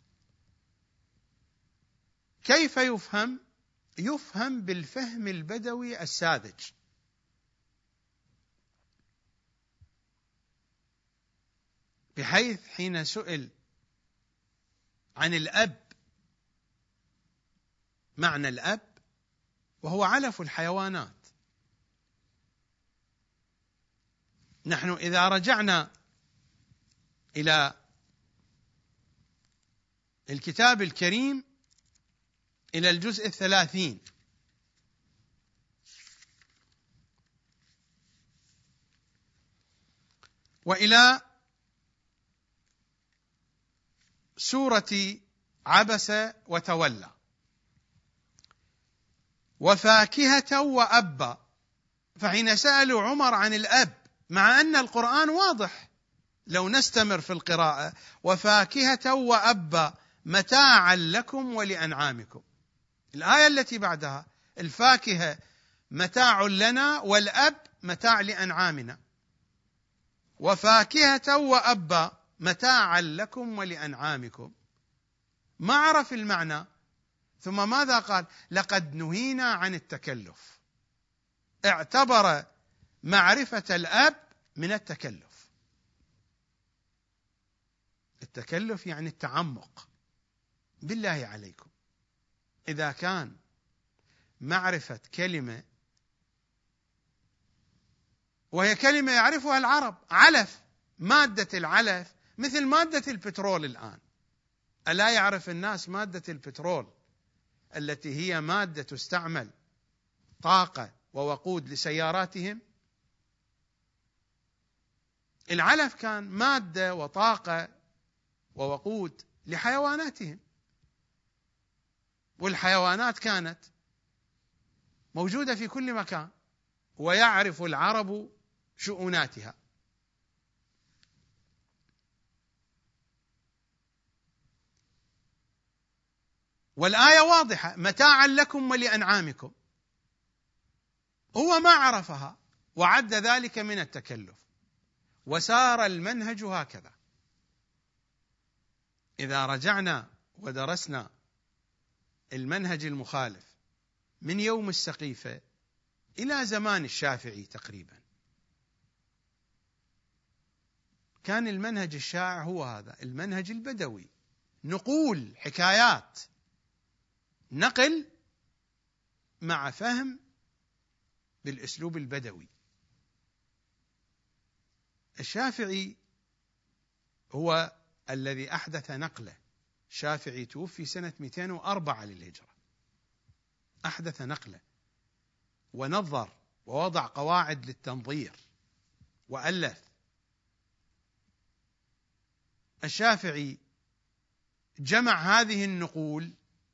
كيف يفهم؟ يفهم بالفهم البدوي الساذج، بحيث حين سئل عن الأب، معنى الأب، وهو علف الحيوانات. نحن إذا رجعنا إلى الكتاب الكريم إلى الجزء الثلاثين، وإلى سورة عبس وتولى، وفاكهة وأبا، فحين سألوا عمر عن الأب، مع أن القرآن واضح لو نستمر في القراءة، وفاكهة وأبا متاعا لكم ولأنعامكم. الآية التي بعدها الفاكهة متاع لنا والأب متاع لأنعامنا، وفاكهة وأبا متاعا لكم ولأنعامكم. ما عرف المعنى، ثم ماذا قال؟ لقد نهينا عن التكلف. اعتبر معرفة الأب من التكلف. التكلف يعني التعمق. بالله عليكم، إذا كان معرفة كلمة وهي كلمة يعرفها العرب. علف، مادة العلف مثل مادة البترول الآن. ألا يعرف الناس مادة البترول التي هي مادة تستعمل طاقة ووقود لسياراتهم؟ العلف كان مادة وطاقة ووقود لحيواناتهم، والحيوانات كانت موجودة في كل مكان، ويعرف العرب شؤوناتها. والآية واضحة: متاعا لكم ولأنعامكم. هو ما عرفها وعد ذلك من التكلف، وسار المنهج هكذا. إذا رجعنا ودرسنا المنهج المخالف من يوم السقيفة إلى زمان الشافعي تقريبا، كان المنهج الشائع هو هذا، المنهج البدوي، نقول حكايات، نقل مع فهم بالأسلوب البدوي. الشافعي هو الذي أحدث نقله. الشافعي توفي سنة مئتين وأربعة للهجرة، أحدث نقله ونظر ووضع قواعد للتنظير وألف. الشافعي جمع هذه النقول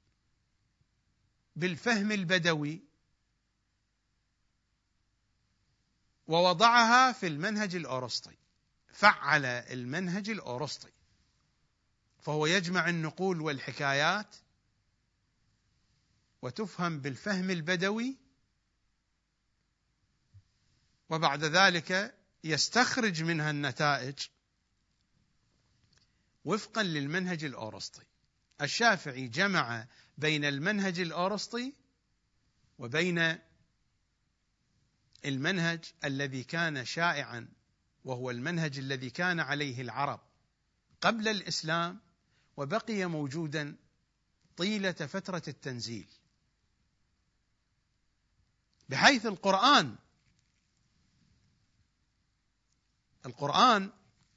بالفهم البدوي ووضعها في المنهج الأرسطي، فعل المنهج الأرسطي، فهو يجمع النقول والحكايات وتفهم بالفهم البدوي، وبعد ذلك يستخرج منها النتائج وفقا للمنهج الأرسطي. الشافعي جمع بين المنهج الأرسطي وبين المنهج الذي كان شائعا، وهو المنهج الذي كان عليه العرب قبل الإسلام وبقي موجودا طيلة فترة التنزيل، بحيث القرآن القرآن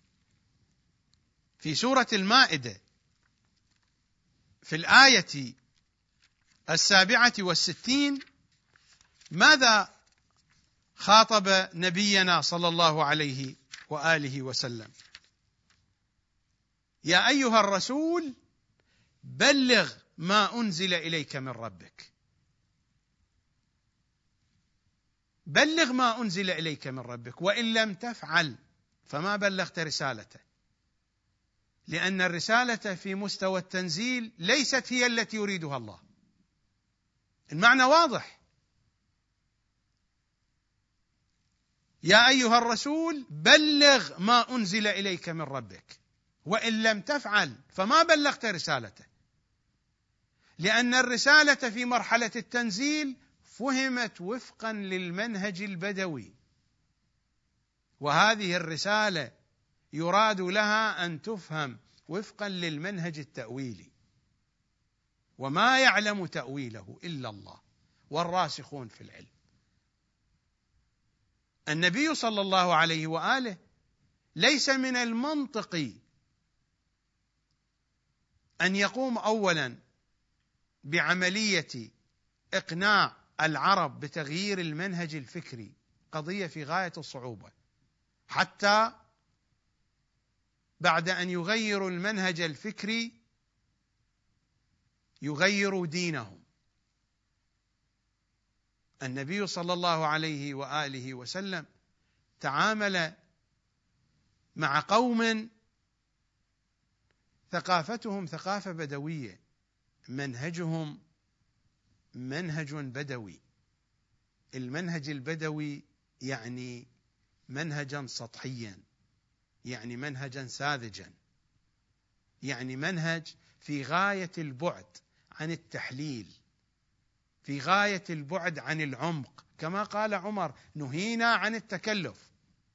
في سورة المائدة في الآية السابعة والستين ماذا خاطب نبينا صلى الله عليه وآله وسلم؟ يا أيها الرسول بلغ ما أنزل إليك من ربك. بلغ ما أنزل إليك من ربك، وإن لم تفعل فما بلغت رسالته، لأن الرسالة في مستوى التنزيل ليست هي التي يريدها الله. المعنى واضح: يا أيها الرسول بلغ ما أنزل إليك من ربك، وإن لم تفعل فما بلغت رسالته، لأن الرسالة في مرحلة التنزيل فهمت وفقا للمنهج البدوي، وهذه الرسالة يراد لها أن تفهم وفقا للمنهج التأويلي، وما يعلم تأويله إلا الله والراسخون في العلم. النبي صلى الله عليه وآله ليس من المنطقي أن يقوم أولا بعملية إقناع العرب بتغيير المنهج الفكري، قضية في غاية الصعوبة، حتى بعد أن يغيروا المنهج الفكري يغيروا دينهم. النبي صلى الله عليه وآله وسلم تعامل مع قوم ثقافتهم ثقافة بدوية، منهجهم منهج بدوي. المنهج البدوي يعني منهجا سطحيا، يعني منهجا ساذجا، يعني منهج في غاية البعد عن التحليل، في غاية البعد عن العمق، كما قال عمر: نهينا عن التكلف.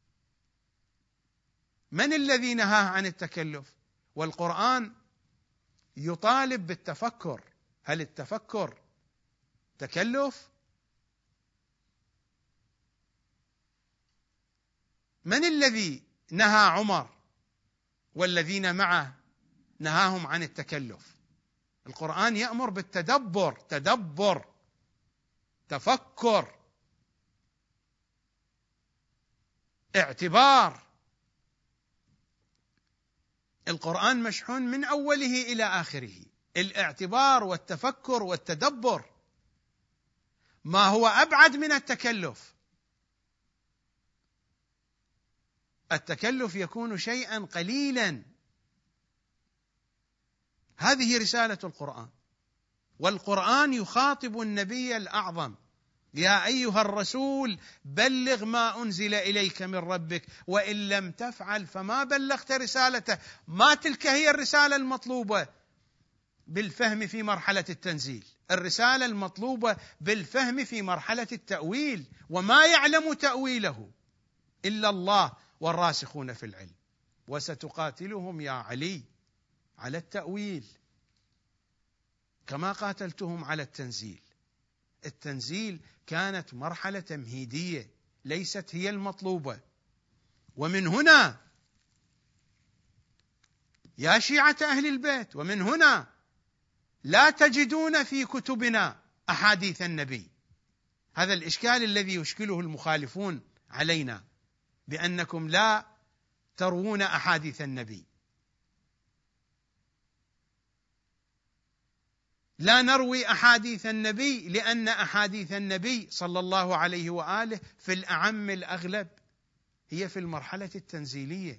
من الذي نهاه عن التكلف؟ والقرآن يطالب بالتفكر. هل التفكر تكلف؟ من الذي نهى عمر والذين معه نهاهم عن التكلف؟ القرآن يأمر بالتدبر، تدبر، تفكر، اعتبار. القرآن مشحون من أوله إلى آخره الاعتبار والتفكر والتدبر، ما هو أبعد من التكلف. التكلف يكون شيئا قليلا. هذه رسالة القرآن، والقرآن يخاطب النبي الأعظم: يا أيها الرسول بلغ ما أنزل إليك من ربك وإن لم تفعل فما بلغت رسالته. ما تلك هي الرسالة المطلوبة بالفهم في مرحلة التنزيل، الرسالة المطلوبة بالفهم في مرحلة التأويل، وما يعلم تأويله إلا الله والراسخون في العلم، وستقاتلهم يا علي على التأويل كما قاتلتهم على التنزيل. التنزيل كانت مرحلة تمهيدية ليست هي المطلوبة. ومن هنا يا شيعة أهل البيت، ومن هنا لا تجدون في كتبنا أحاديث النبي. هذا الإشكال الذي يشكله المخالفون علينا بأنكم لا تروون أحاديث النبي. لا نروي أحاديث النبي لأن أحاديث النبي صلى الله عليه وآله في الأعم الأغلب هي في المرحلة التنزيلية،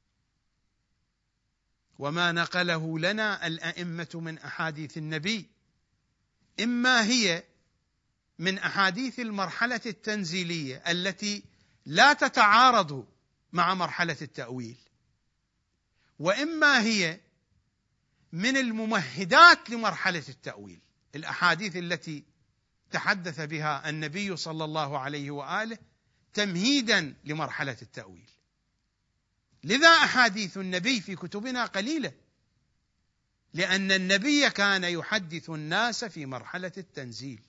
وما نقله لنا الأئمة من أحاديث النبي إما هي من أحاديث المرحلة التنزيلية التي لا تتعارض مع مرحلة التأويل، وإما هي من الممهدات لمرحلة التأويل، الأحاديث التي تحدث بها النبي صلى الله عليه وآله تمهيدا لمرحلة التأويل. لذا أحاديث النبي في كتبنا قليلة، لأن النبي كان يحدث الناس في مرحلة التنزيل،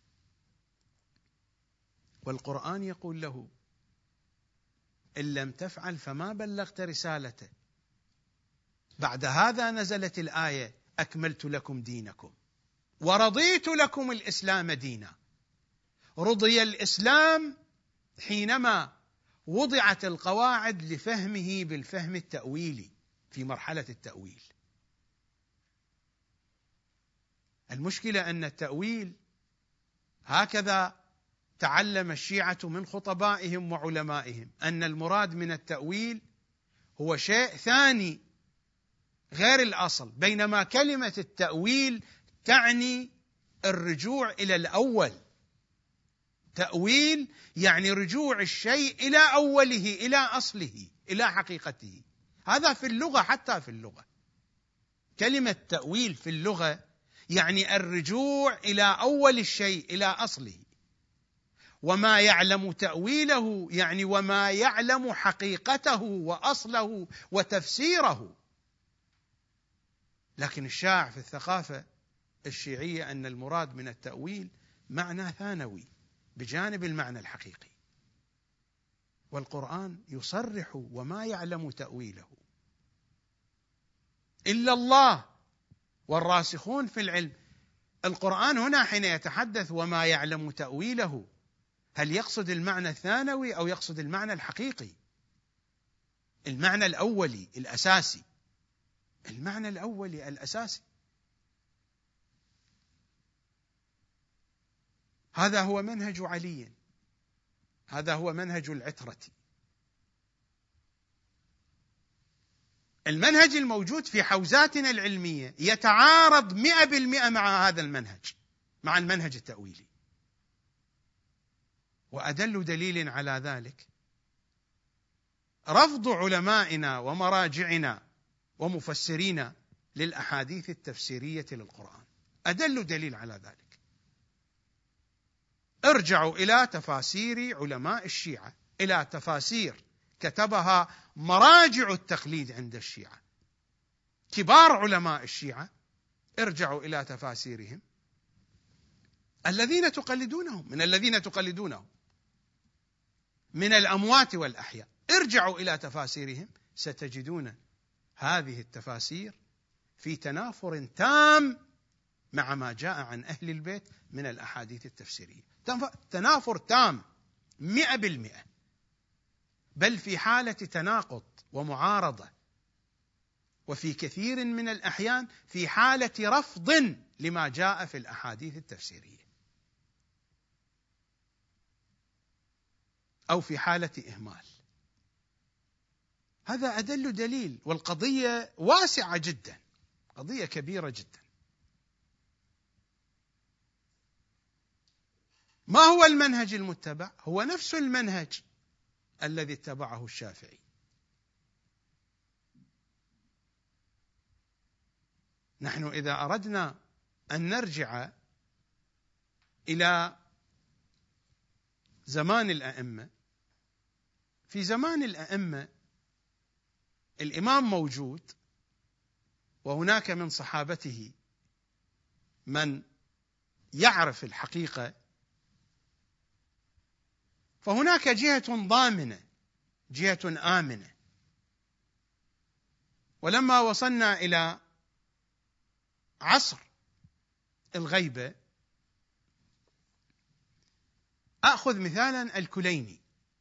والقرآن يقول له: إن لم تفعل فما بلغت رسالته. بعد هذا نزلت الآية: أكملت لكم دينكم ورضيت لكم الإسلام دينا. رضي الإسلام حينما وضعت القواعد لفهمه بالفهم التأويلي في مرحلة التأويل. المشكلة أن التأويل هكذا تعلم الشيعة من خطبائهم وعلمائهم، أن المراد من التأويل هو شيء ثاني غير الأصل، بينما كلمة التأويل تعني الرجوع إلى الأول. تأويل يعني رجوع الشيء إلى أوله، إلى أصله، إلى حقيقته. هذا في اللغة، حتى في اللغة كلمة تأويل في اللغة يعني الرجوع إلى أول الشيء، إلى أصله. وما يعلم تأويله يعني وما يعلم حقيقته وأصله وتفسيره. لكن الشائع في الثقافة الشيعية أن المراد من التأويل معنى ثانوي بجانب المعنى الحقيقي، والقرآن يصرح: وما يعلم تأويله إلا الله والراسخون في العلم. القرآن هنا حين يتحدث وما يعلم تأويله، هل يقصد المعنى الثانوي أو يقصد المعنى الحقيقي؟ المعنى الأولي الأساسي، المعنى الأولي الأساسي. هذا هو منهج علي، هذا هو منهج العترة. المنهج الموجود في حوزاتنا العلمية يتعارض مئة بالمئة مع هذا المنهج، مع المنهج التأويلي. وأدل دليل على ذلك رفض علمائنا ومراجعنا ومفسرين للأحاديث التفسيرية للقرآن. أدل دليل على ذلك ارجعوا إلى تفاسير علماء الشيعة، إلى تفاسير كتبها مراجع التقليد عند الشيعة، كبار علماء الشيعة. ارجعوا إلى تفاسيرهم الذين تقلدونهم، من الذين تقلدونهم من الأموات والأحياء. ارجعوا إلى تفاسيرهم ستجدون هذه التفاسير في تنافر تام مع ما جاء عن أهل البيت من الأحاديث التفسيرية، تنافر تام مئة بالمئة، بل في حالة تناقض ومعارضة، وفي كثير من الأحيان في حالة رفض لما جاء في الأحاديث التفسيرية، أو في حالة إهمال. هذا أدل دليل، والقضية واسعة جدا، قضية كبيرة جدا. ما هو المنهج المتبع؟ هو نفس المنهج الذي اتبعه الشافعي. نحن إذا أردنا أن نرجع إلى زمان الأئمة، في زمان الأئمة الإمام موجود، وهناك من صحابته من يعرف الحقيقة، فهناك جهة ضامنة، جهة آمنة. ولما وصلنا إلى عصر الغيبة، أخذ مثالا الكليني.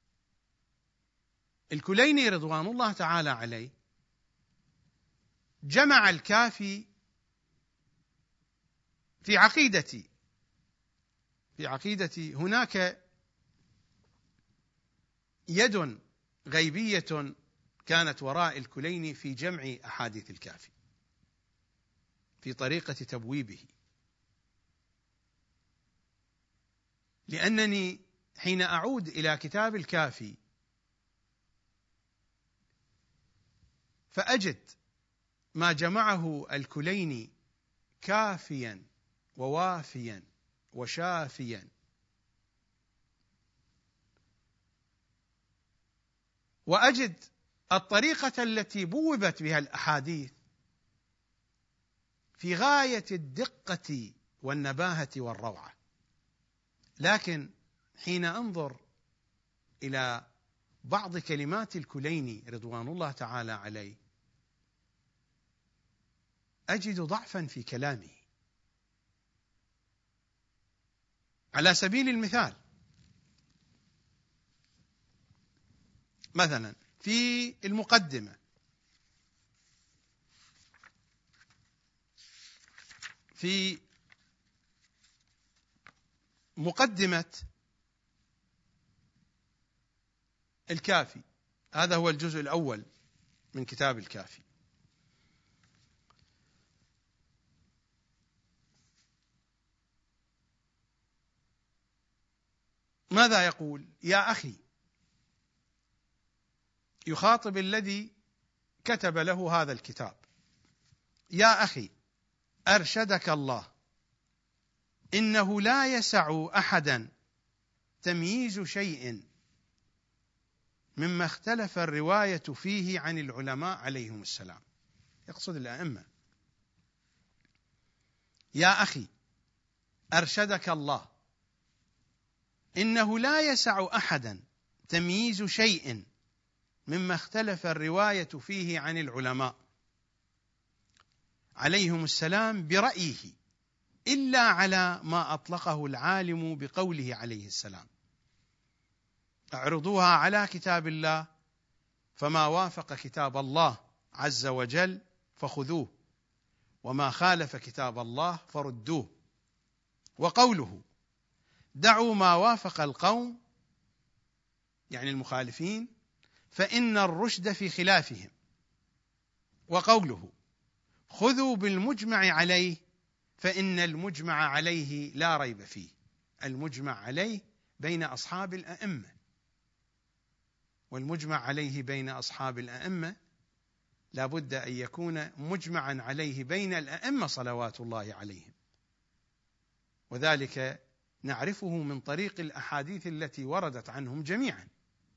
الكليني رضوان الله تعالى عليه جمع الكافي في عقيدتي في عقيدتي هناك يد غيبية كانت وراء الكليني في جمع أحاديث الكافي، في طريقة تبويبه. لأنني حين أعود إلى كتاب الكافي فأجد ما جمعه الكليني كافيا ووافيا وشافيا، وأجد الطريقة التي بوبت بها الأحاديث في غاية الدقة والنباهة والروعة. لكن حين أنظر إلى بعض كلمات الكليني رضوان الله تعالى عليه أجد ضعفا في كلامه. على سبيل المثال، مثلا في المقدمة في مقدمة الكافي، هذا هو الجزء الأول من كتاب الكافي، ماذا يقول؟ يا أخي، يخاطب الذي كتب له هذا الكتاب: يا أخي أرشدك الله، إنه لا يسع أحدا تمييز شيء مما اختلف الرواية فيه عن العلماء عليهم السلام. يقصد الأئمة. يا أخي أرشدك الله، إنه لا يسع أحدا تمييز شيء مما اختلف الرواية فيه عن العلماء عليهم السلام برأيه، إلا على ما أطلقه العالم بقوله عليه السلام: اعرضوها على كتاب الله، فما وافق كتاب الله عز وجل فخذوه، وما خالف كتاب الله فردوه. وقوله: دعوا ما وافق القوم، يعني المخالفين، فإن الرشد في خلافهم. وقوله: خذوا بالمجمع عليه، فإن المجمع عليه لا ريب فيه. المجمع عليه بين أصحاب الأئمة، والمجمع عليه بين أصحاب الأئمة لا بد أن يكون مجمعا عليه بين الأئمة صلوات الله عليهم، وذلك نعرفه من طريق الأحاديث التي وردت عنهم جميعا.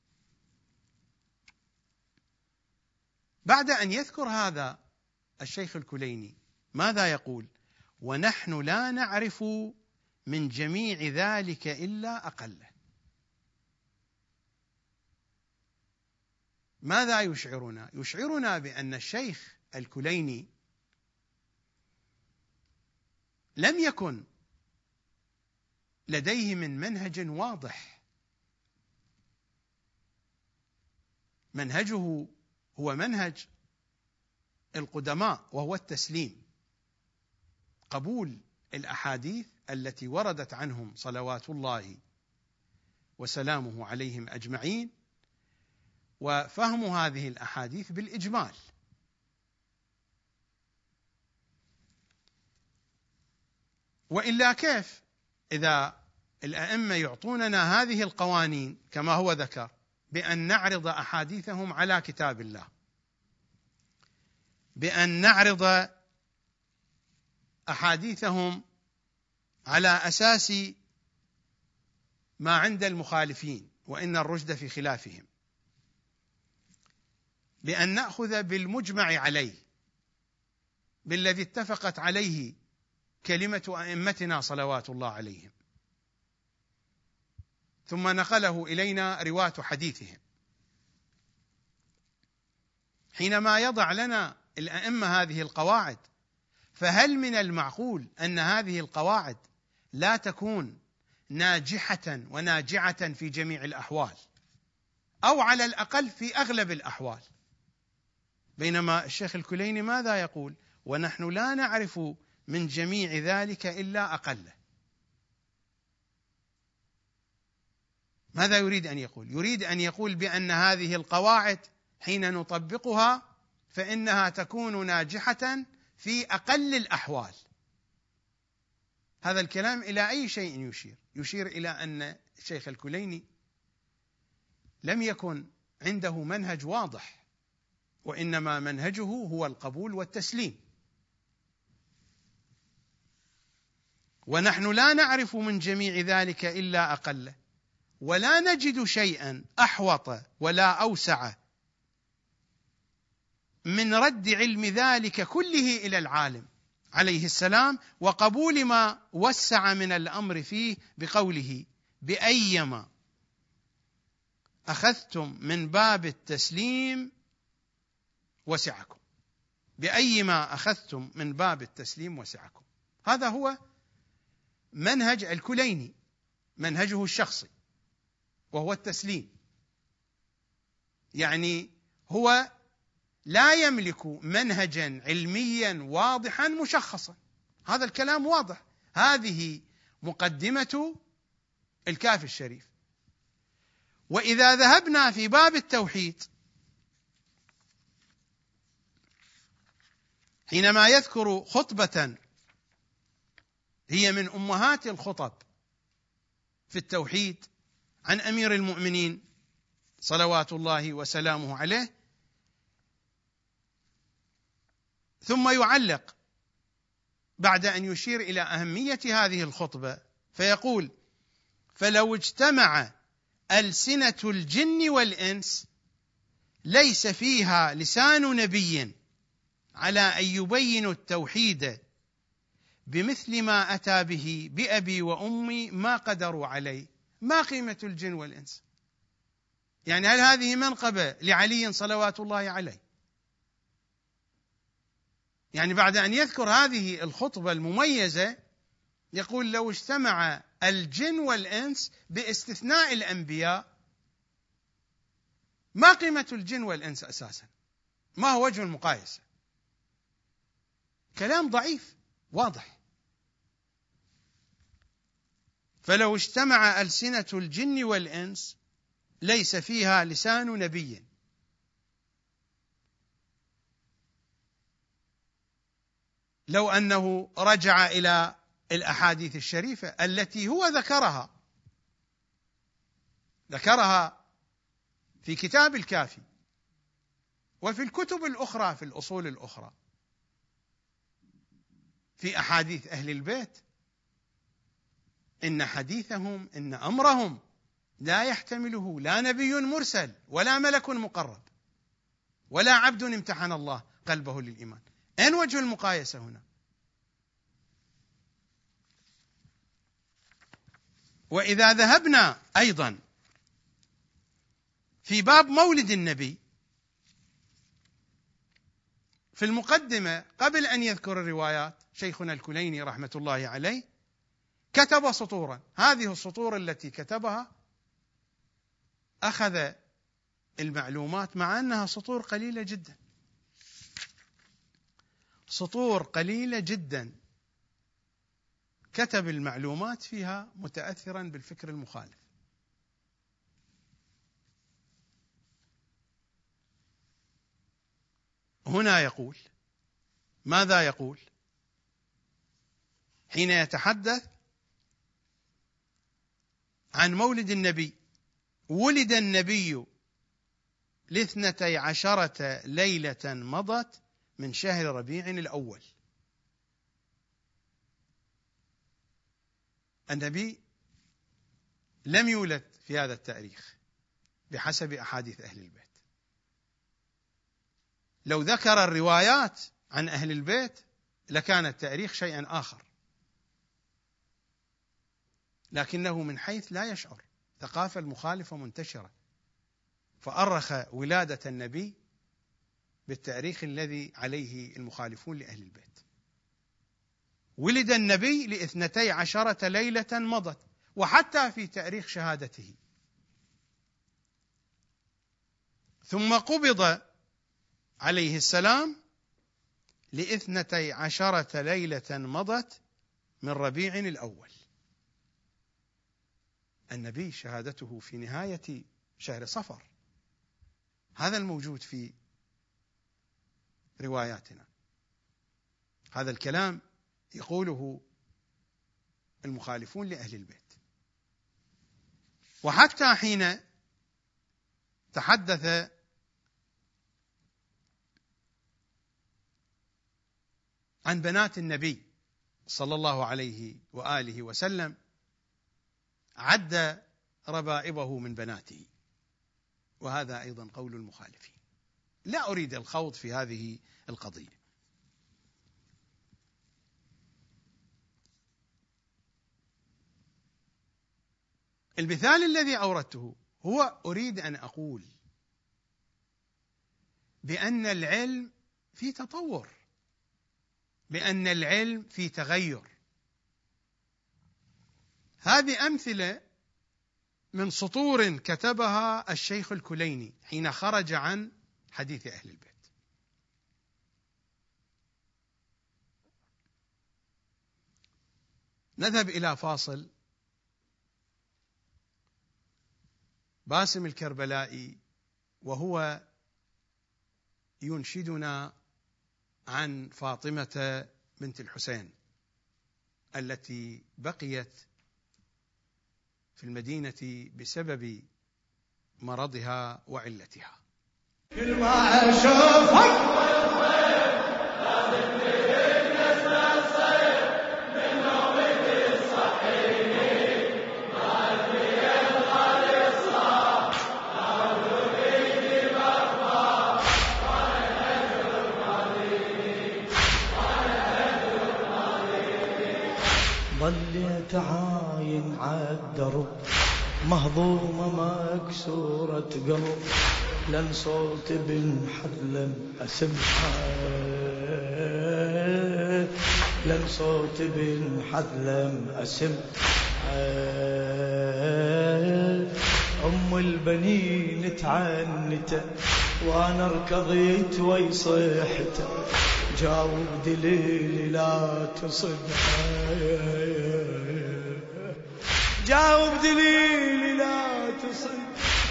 بعد أن يذكر هذا الشيخ الكليني ماذا يقول؟ ونحن لا نعرف من جميع ذلك إلا أقله. ماذا يشعرنا؟ يشعرنا بأن الشيخ الكليني لم يكن لديه من منهج واضح. منهجه هو منهج القدماء، وهو التسليم، قبول الأحاديث التي وردت عنهم صلوات الله وسلامه عليهم أجمعين، وفهم هذه الأحاديث بالإجمال. وإلا كيف إذا الأئمة يعطوننا هذه القوانين كما هو ذكر، بأن نعرض أحاديثهم على كتاب الله، بأن نعرض أحاديثهم على أساس ما عند المخالفين وإن الرشد في خلافهم، بأن نأخذ بالمجمع عليه، بالذي اتفقت عليه كلمة أئمتنا صلوات الله عليهم، ثم نقله إلينا رواة حديثهم. حينما يضع لنا الأئمة هذه القواعد، فهل من المعقول أن هذه القواعد لا تكون ناجحة وناجعة في جميع الأحوال، أو على الأقل في أغلب الأحوال؟ بينما الشيخ الكليني ماذا يقول؟ ونحن لا نعرف من جميع ذلك إلا أقله. ماذا يريد أن يقول؟ يريد أن يقول بأن هذه القواعد حين نطبقها فإنها تكون ناجحة في أقل الأحوال. هذا الكلام إلى أي شيء يشير؟ يشير إلى أن الشيخ الكليني لم يكن عنده منهج واضح، وإنما منهجه هو القبول والتسليم. ونحن لا نعرف من جميع ذلك إلا أقله، ولا نجد شيئا أحوط ولا أوسع من رد علم ذلك كله إلى العالم عليه السلام، وقبول ما وسع من الأمر فيه بقوله: بأيما أخذتم من باب التسليم وسعكم. بأيما أخذتم من باب التسليم وسعكم. هذا هو منهج الكليني، منهجه الشخصي، وهو التسليم. يعني هو لا يملك منهجا علميا واضحا مشخصا. هذا الكلام واضح. هذه مقدمة الكافي الشريف. وإذا ذهبنا في باب التوحيد، حينما يذكر خطبة هي من أمهات الخطب في التوحيد عن أمير المؤمنين صلوات الله وسلامه عليه، ثم يعلق بعد أن يشير إلى أهمية هذه الخطبة فيقول: فلو اجتمع ألسنة الجن والإنس ليس فيها لسان نبي على أن يبين التوحيد بمثل ما أتى به بأبي وأمي ما قدروا عليه. ما قيمة الجن والإنس؟ يعني هل هذه منقبة لعلي صلوات الله عليه؟ يعني بعد أن يذكر هذه الخطبة المميزة يقول: لو اجتمع الجن والإنس باستثناء الأنبياء، ما قيمة الجن والإنس أساسا؟ ما هو وجه المقايسة؟ كلام ضعيف واضح. فلو اجتمع ألسنة الجن والإنس ليس فيها لسان نبي. لو أنه رجع إلى الأحاديث الشريفة التي هو ذكرها ذكرها في كتاب الكافي وفي الكتب الأخرى في الأصول الأخرى، في أحاديث أهل البيت، إن حديثهم إن أمرهم لا يحتمله لا نبي مرسل ولا ملك مقرب ولا عبد امتحن الله قلبه للإيمان. أين وجه المقايسة هنا؟ وإذا ذهبنا أيضا في باب مولد النبي في المقدمة قبل أن يذكر الروايات شيخنا الكليني رحمة الله عليه كتب سطورا، هذه السطور التي كتبها أخذ المعلومات مع أنها سطور قليلة جدا، سطور قليلة جدا، كتب المعلومات فيها متأثرا بالفكر المخالف. هنا يقول، ماذا يقول حين يتحدث عن مولد النبي؟ ولد النبي لاثنتي عشرة ليلة مضت من شهر ربيع الأول. النبي لم يولد في هذا التاريخ بحسب أحاديث أهل البيت. لو ذكر الروايات عن أهل البيت لكان التاريخ شيئا آخر، لكنه من حيث لا يشعر ثقافة المخالفة منتشرة، فأرخ ولادة النبي بالتاريخ الذي عليه المخالفون لأهل البيت. ولد النبي لاثنتي عشرة ليلة مضت، وحتى في تاريخ شهادته، ثم قبض عليه السلام لاثنتي عشرة ليلة مضت من ربيع الأول. النبي شهادته في نهاية شهر صفر، هذا الموجود في رواياتنا، هذا الكلام يقوله المخالفون لأهل البيت. وحتى حين تحدث عن بنات النبي صلى الله عليه وآله وسلم عد ربائبه من بناته، وهذا أيضا قول المخالفين. لا أريد الخوض في هذه القضية. المثال الذي أوردته هو أريد أن أقول بأن العلم في تطور، بأن العلم في تغير. هذه أمثلة من سطور كتبها الشيخ الكليني حين خرج عن حديث أهل البيت. نذهب إلى فاصل. باسم الكربلائي وهو ينشدنا عن فاطمة بنت الحسين التي بقيت في المدينة بسبب مرضها وعلتها. كل ما أشوفك ظليت عاين عالدرب مهضومة مكسورة قلب، لن صوت بن حذلم أسمعه، لن صوت بن حذلم أسمعه. أم البنين تعنت وأنا ركضيت ويصيحت، جاوب دليلي لا تصدها، جاوب دليلي لا تصد.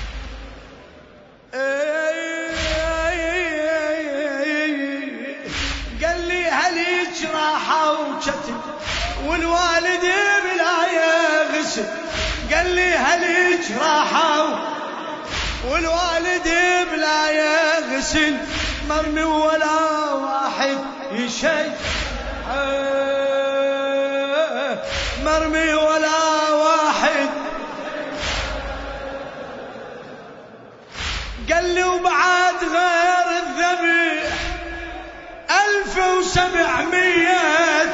قال لي هليج راحة وشتت والوالد بلا يغسل، قال لي هليج راحة والوالد بلا يغسل، مرمي ولا واحد يشي، مرمي ولا واحد. قال لي وبعد غير الذبيح ألف وسبعمية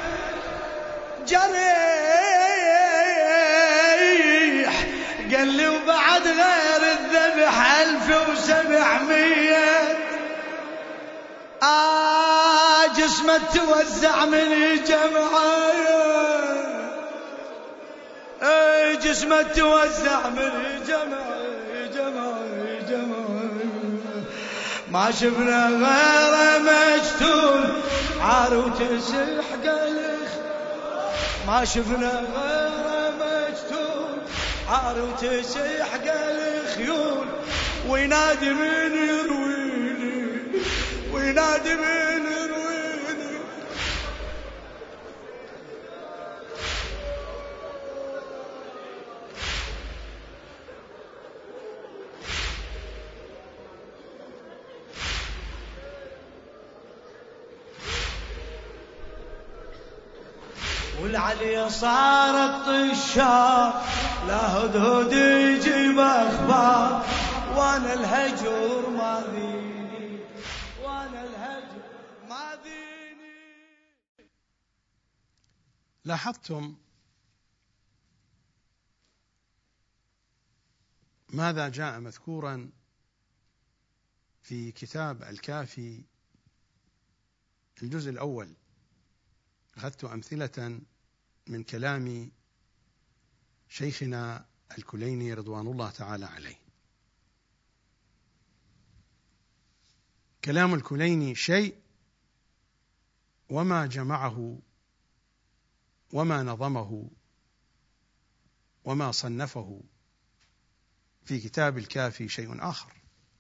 جريح، قال لي وبعد غير الذبح ألف وسبعمية. آه جسمه توزع من الجمعة، جسمه توزع من الجمعة، جمعة جمعة ما شفنا غيره مجتون عار وتسح قلخ، ما شفنا غيره مجتون عار وتسح قلخيول، وينادي من يرويني وينادي من يرويني. والعلي صارت طشار لا هدهد يجيب اخبار، وانا الهجر ما ذيني وانا الهجر ما ذيني. لاحظتم ماذا جاء مذكورا في كتاب الكافي الجزء الأول؟ أخذت أمثلة من كلام شيخنا الكليني رضوان الله تعالى عليه. كلام الكليني شيء، وما جمعه وما نظمه وما صنفه في كتاب الكافي شيء آخر.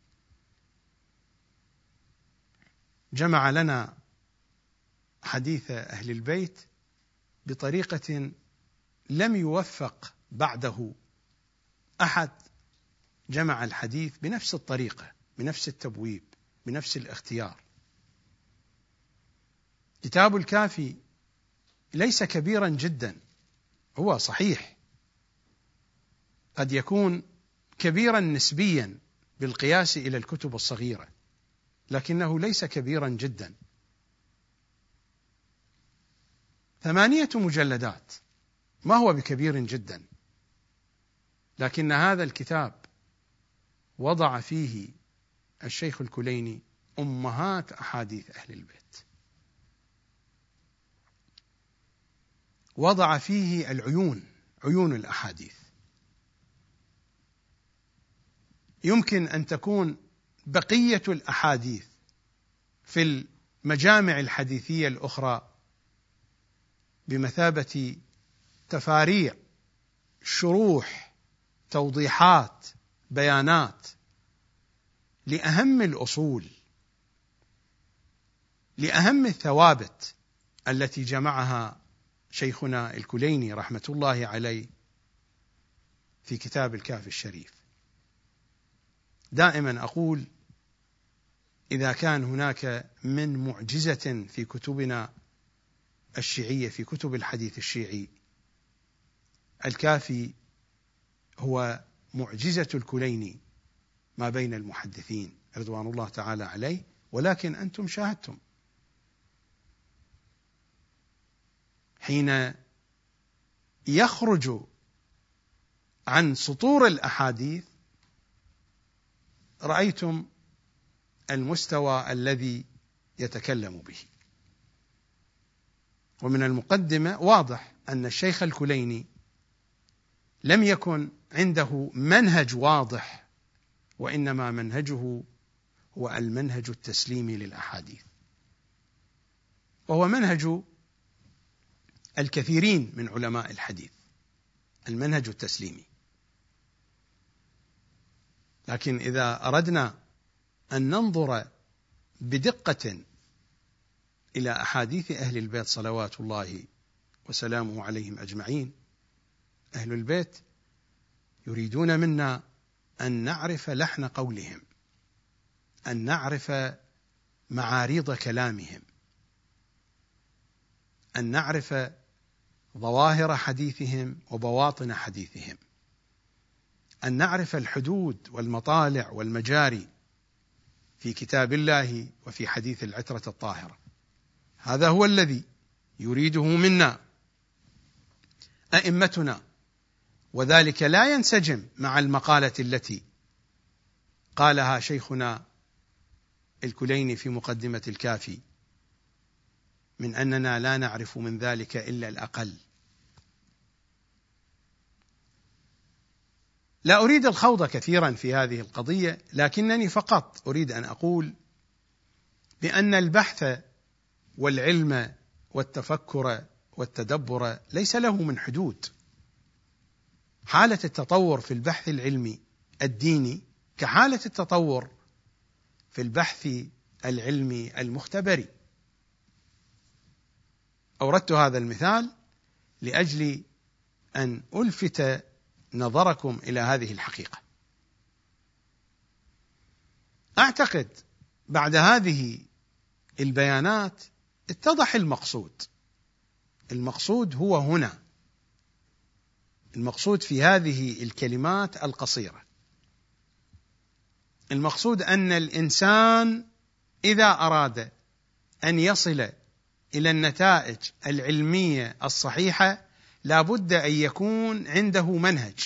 جمع لنا حديث أهل البيت بطريقة لم يوفق بعده أحد جمع الحديث بنفس الطريقة، بنفس التبويب، بنفس الاختيار. كتاب الكافي ليس كبيرا جدا، هو صحيح قد يكون كبيرا نسبيا بالقياس إلى الكتب الصغيرة، لكنه ليس كبيرا جدا. ثمانية مجلدات، ما هو بكبير جدا، لكن هذا الكتاب وضع فيه الشيخ الكليني أمهات أحاديث أهل البيت، وضع فيه العيون، عيون الأحاديث. يمكن أن تكون بقية الأحاديث في المجامع الحديثية الأخرى بمثابة تفاريع، شروح، توضيحات، بيانات لأهم الأصول، لأهم الثوابت التي جمعها شيخنا الكليني رحمة الله عليه في كتاب الكافي الشريف. دائما أقول إذا كان هناك من معجزة في كتبنا الشيعية، في كتب الحديث الشيعي، الكافي هو معجزة الكليني ما بين المحدثين رضوان الله تعالى عليه. ولكن أنتم شاهدتم حين يخرج عن سطور الأحاديث رأيتم المستوى الذي يتكلم به. ومن المقدمة واضح أن الشيخ الكليني لم يكن عنده منهج واضح، وإنما منهجه هو المنهج التسليمي للأحاديث، وهو منهج الكثيرين من علماء الحديث، المنهج التسليمي. لكن إذا أردنا أن ننظر بدقة إلى أحاديث أهل البيت صلوات الله وسلامه عليهم أجمعين، أهل البيت يريدون منا أن نعرف لحن قولهم، أن نعرف معاريض كلامهم، أن نعرف ظواهر حديثهم وبواطن حديثهم، أن نعرف الحدود والمطالع والمجاري في كتاب الله وفي حديث العترة الطاهرة. هذا هو الذي يريده منا أئمتنا، وذلك لا ينسجم مع المقالة التي قالها شيخنا الكليني في مقدمة الكافي، من أننا لا نعرف من ذلك إلا الأقل. لا أريد الخوض كثيرا في هذه القضية، لكنني فقط أريد أن أقول بأن البحث والعلم والتفكر والتدبر ليس له من حدود. حالة التطور في البحث العلمي الديني كحالة التطور في البحث العلمي المختبري. أوردت هذا المثال لأجل أن ألفت نظركم إلى هذه الحقيقة. أعتقد بعد هذه البيانات اتضح المقصود. المقصود هو هنا، المقصود في هذه الكلمات القصيرة. المقصود أن الإنسان إذا أراد أن يصل إلى النتائج العلمية الصحيحة لا بد أن يكون عنده منهج،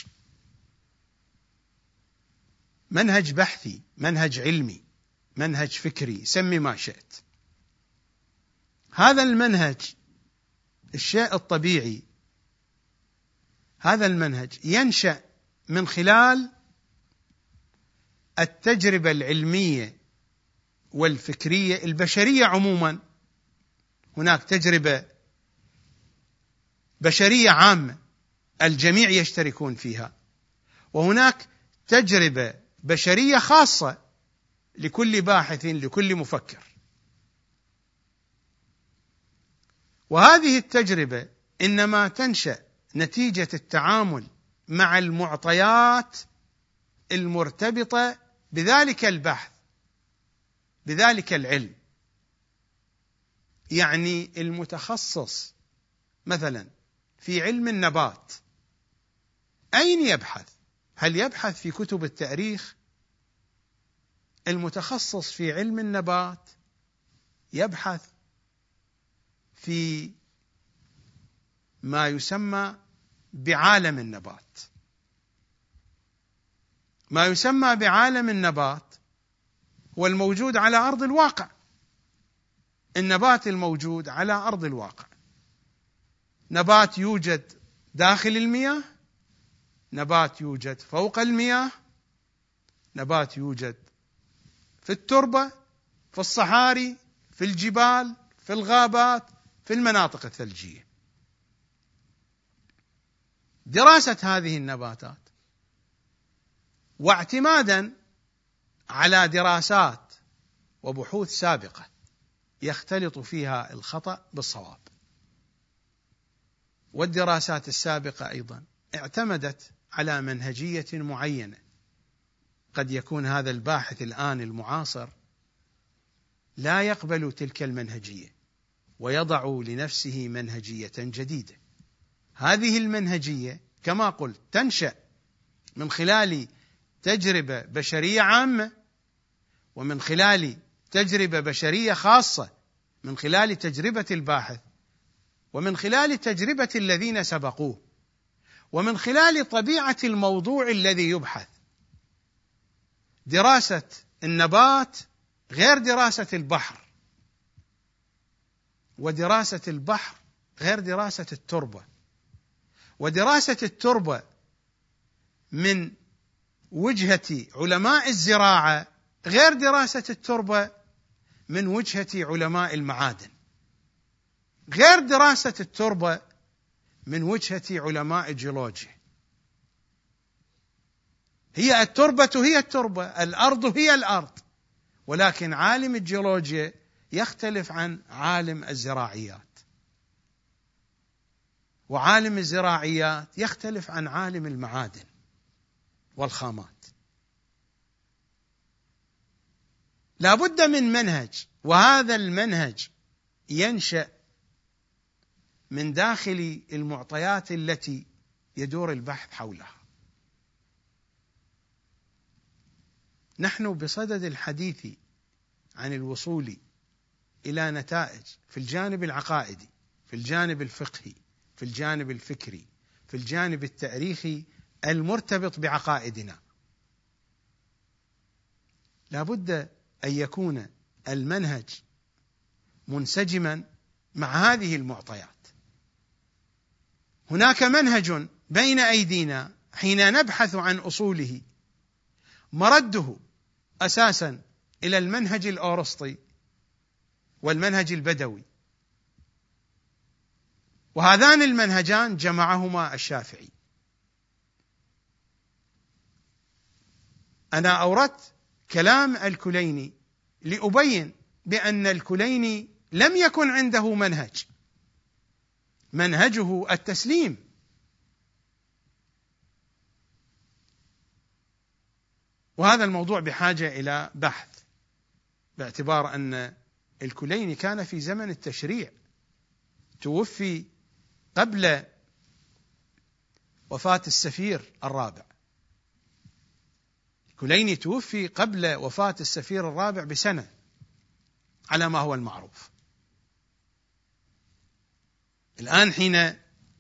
منهج بحثي، منهج علمي، منهج فكري، سمي ما شئت. هذا المنهج الشيء الطبيعي، هذا المنهج ينشأ من خلال التجربة العلمية والفكرية البشرية عموما. هناك تجربة بشرية عامة الجميع يشتركون فيها، وهناك تجربة بشرية خاصة لكل باحث لكل مفكر. وهذه التجربة إنما تنشأ نتيجة التعامل مع المعطيات المرتبطة بذلك البحث، بذلك العلم. يعني المتخصص مثلا في علم النبات أين يبحث؟ هل يبحث في كتب التاريخ؟ المتخصص في علم النبات يبحث في ما يسمى بعالم النبات. ما يسمى بعالم النبات هو الموجود على أرض الواقع، النبات الموجود على أرض الواقع. نبات يوجد داخل المياه، نبات يوجد فوق المياه، نبات يوجد في التربة، في الصحاري، في الجبال، في الغابات، في المناطق الثلجية. دراسة هذه النباتات واعتمادا على دراسات وبحوث سابقة يختلط فيها الخطأ بالصواب. والدراسات السابقة أيضا اعتمدت على منهجية معينة. قد يكون هذا الباحث الآن المعاصر لا يقبل تلك المنهجية ويضع لنفسه منهجية جديدة. هذه المنهجية كما قلت تنشأ من خلال تجربة بشرية عامة، ومن خلال تجربة بشرية خاصة، من خلال تجربة الباحث، ومن خلال تجربة الذين سبقوه، ومن خلال طبيعة الموضوع الذي يبحث. دراسة النبات غير دراسة البحر، ودراسة البحر غير دراسة التربة، ودراسة التربة من وجهة علماء الزراعة غير دراسة التربة من وجهة علماء المعادن، غير دراسة التربة من وجهة علماء الجيولوجيا. هي التربة هي التربة، الأرض هي الأرض، ولكن عالم الجيولوجيا يختلف عن عالم الزراعيات، وعالم الزراعيات يختلف عن عالم المعادن والخامات. لا بد من منهج، وهذا المنهج ينشأ من داخل المعطيات التي يدور البحث حولها. نحن بصدد الحديث عن الوصول إلى نتائج في الجانب العقائدي، في الجانب الفقهي، في الجانب الفكري، في الجانب التاريخي المرتبط بعقائدنا. لا بد أن يكون المنهج منسجما مع هذه المعطيات. هناك منهج بين أيدينا حين نبحث عن أصوله مرده أساسا إلى المنهج الأورسطي والمنهج البدوي، وهذان المنهجان جمعهما الشافعي. أنا أوردت كلام الكليني لأبين بأن الكليني لم يكن عنده منهج، منهجه التسليم، وهذا الموضوع بحاجة إلى بحث، باعتبار أن الكليني كان في زمن التشريع، توفي قبل وفاة السفير الرابع. الكليني توفي قبل وفاة السفير الرابع بسنة على ما هو المعروف. الآن حين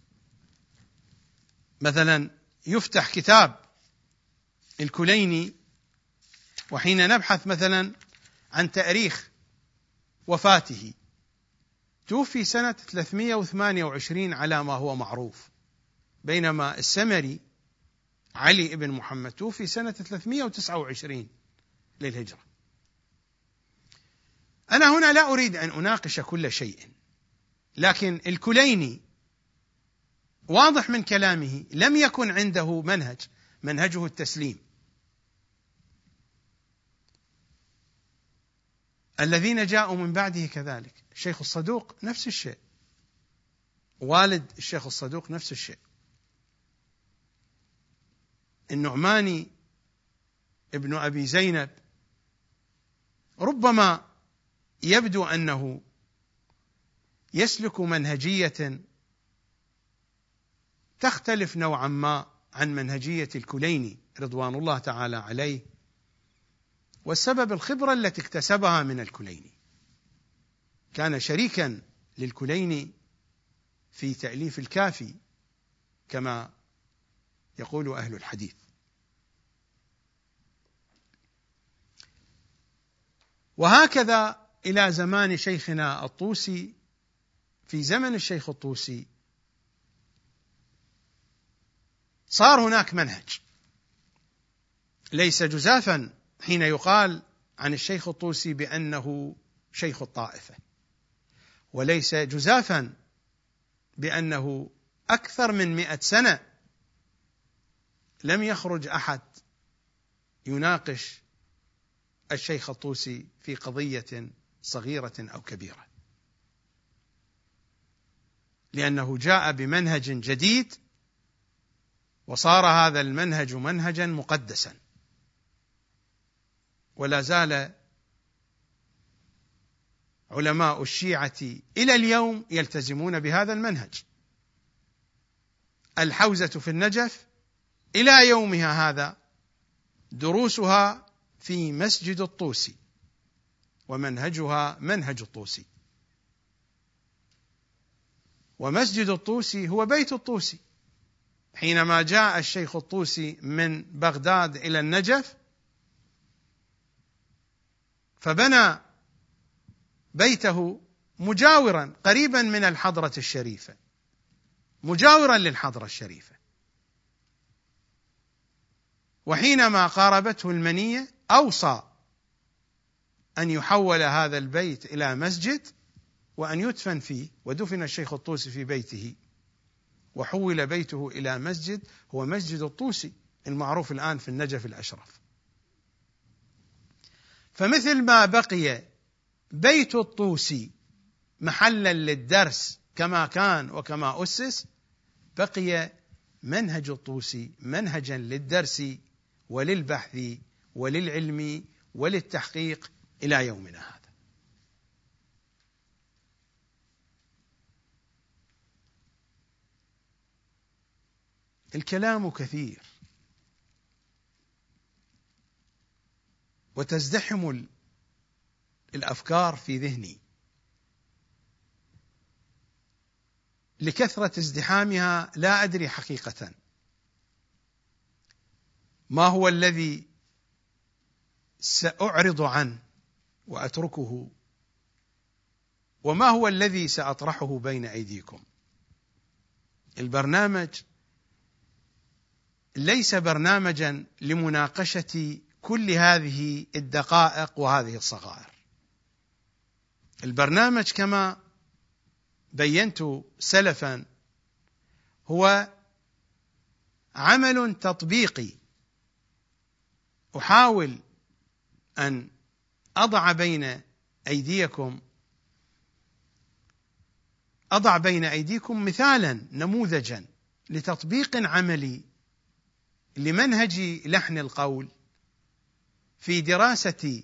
مثلا يفتح كتاب الكليني وحين نبحث مثلا عن تاريخ وفاته، توفي سنة ثلاثمائة وثمانية وعشرين على ما هو معروف، بينما السمري علي بن محمد توفي سنة ثلاثمائة وتسعة وعشرين للهجرة. أنا هنا لا أريد أن أناقش كل شيء، لكن الكليني واضح من كلامه لم يكن عنده منهج، منهجه التسليم. الذين جاءوا من بعده كذلك، الشيخ الصدوق نفس الشيء، والد الشيخ الصدوق نفس الشيء، النعماني ابن أبي زينب ربما يبدو أنه يسلك منهجية تختلف نوعا ما عن منهجية الكليني رضوان الله تعالى عليه، والسبب الخبرة التي اكتسبها من الكليني. كان شريكا للكليني في تأليف الكافي كما يقول أهل الحديث. وهكذا إلى زمان شيخنا الطوسي، في زمن الشيخ الطوسي صار هناك منهج، ليس جزافا حين يقال عن الشيخ الطوسي بأنه شيخ الطائفة، وليس جزافا بأنه أكثر من مئة سنة لم يخرج أحد يناقش الشيخ الطوسي في قضية صغيرة أو كبيرة، لأنه جاء بمنهج جديد، وصار هذا المنهج منهجا مقدسا، ولا زال علماء الشيعة إلى اليوم يلتزمون بهذا المنهج. الحوزة في النجف إلى يومها هذا دروسها في مسجد الطوسي، ومنهجها منهج الطوسي، ومسجد الطوسي هو بيت الطوسي. حينما جاء الشيخ الطوسي من بغداد إلى النجف فبنى بيته مجاورا قريبا من الحضرة الشريفة، مجاورا للحضرة الشريفة، وحينما قاربته المنية أوصى أن يحول هذا البيت إلى مسجد وأن يدفن فيه، ودفن الشيخ الطوسي في بيته، وحول بيته إلى مسجد هو مسجد الطوسي المعروف الآن في النجف الأشرف. فمثل ما بقي بيت الطوسي محلا للدرس كما كان وكما أسس، بقي منهج الطوسي منهجا للدرس وللبحث وللعلم وللتحقيق إلى يومنا هذا. الكلام كثير وتزدحم الأفكار في ذهني، لكثرة ازدحامها لا أدري حقيقة ما هو الذي سأعرض عنه وأتركه وما هو الذي سأطرحه بين أيديكم؟ البرنامج ليس برنامجا لمناقشة كل هذه الدقائق وهذه الصغائر. البرنامج كما بينت سلفا هو عمل تطبيقي، أحاول أن أضع بين أيديكم أضع بين أيديكم مثالا نموذجا لتطبيق عملي لمنهج لحن القول في دراسة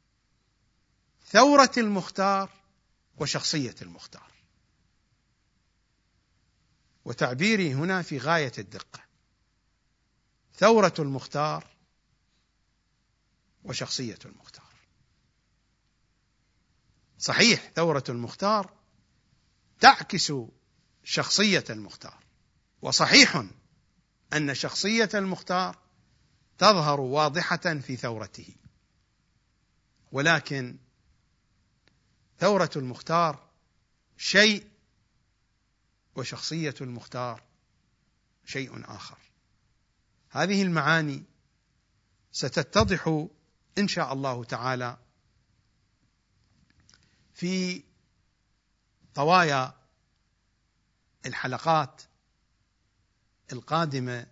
ثورة المختار وشخصية المختار، وتعبيري هنا في غاية الدقة: ثورة المختار وشخصية المختار. صحيح ثورة المختار تعكس شخصية المختار، وصحيح أن شخصية المختار تظهر واضحة في ثورته، ولكن ثورة المختار شيء وشخصية المختار شيء آخر. هذه المعاني ستتضح إن شاء الله تعالى في طوايا الحلقات القادمة،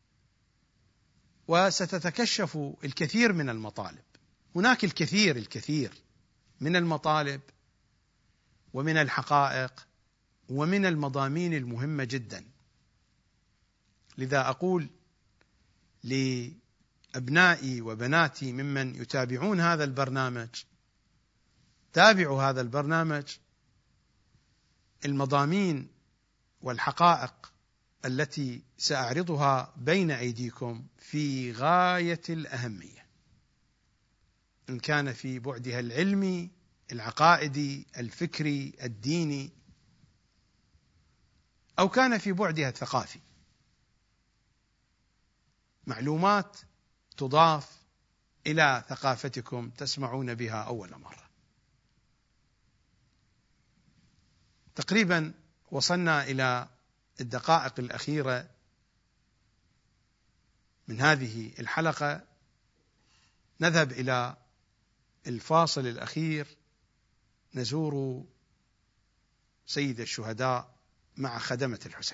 وستتكشف الكثير من المطالب. هناك الكثير الكثير من المطالب ومن الحقائق ومن المضامين المهمة جدا. لذا أقول لأبنائي وبناتي ممن يتابعون هذا البرنامج: تابعوا هذا البرنامج. المضامين والحقائق التي سأعرضها بين أيديكم في غاية الأهمية، إن كان في بعدها العلمي، العقائدي، الفكري، الديني، أو كان في بعدها الثقافي. معلومات تضاف إلى ثقافتكم تسمعون بها أول مرة. تقريبا وصلنا إلى الدقائق الأخيرة من هذه الحلقة. نذهب إلى الفاصل الأخير، نزور سيد الشهداء مع خدمة الحسين.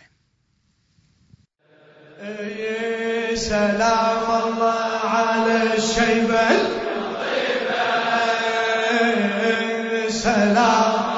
سلام الله على الشيبة، سلام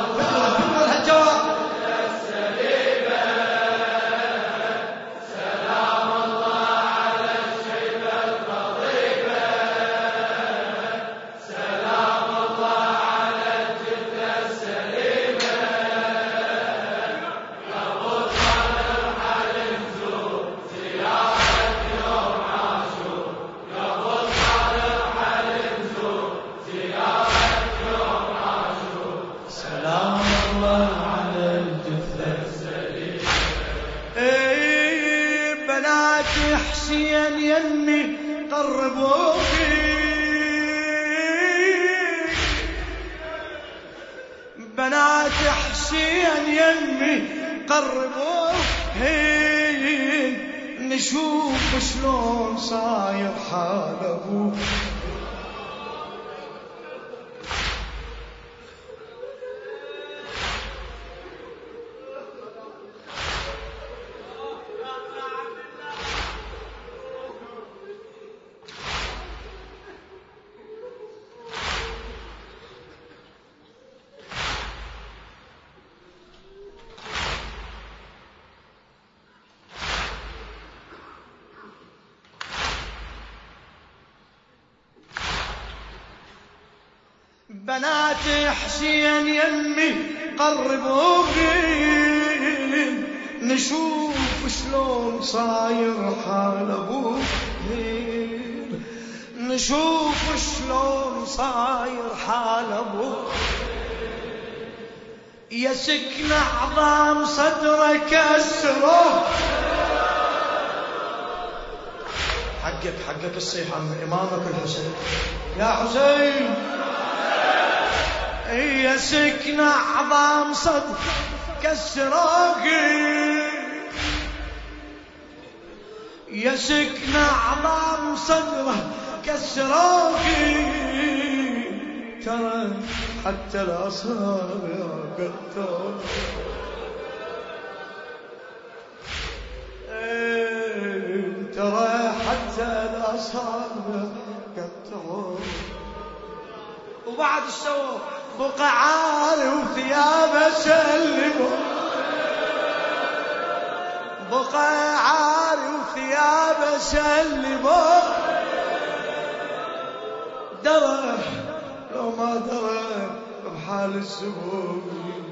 حسين يمي قربوكي، بنات حسين يمي قربوكي، نشوف شلون صاير حال ابوك. بنات حسين يمي قربوكي، نشوف شلون صاير حال ابوك، نشوف شلون صاير حال ابوك. يا سكن عظام صدرك اسره، حقك حقك الصيحة من امامك الحسين. يا حسين يا سكن عظام صدر كسروكي يا سكن عظام صدره كسروكي ترى حتى الأصابع قطعوا ترى حتى الأصابع قطعوا وبعد سووا بقعاري وثيابه سلموا بقعاري وثيابه سلموا درى لو ما درى بحال السبوع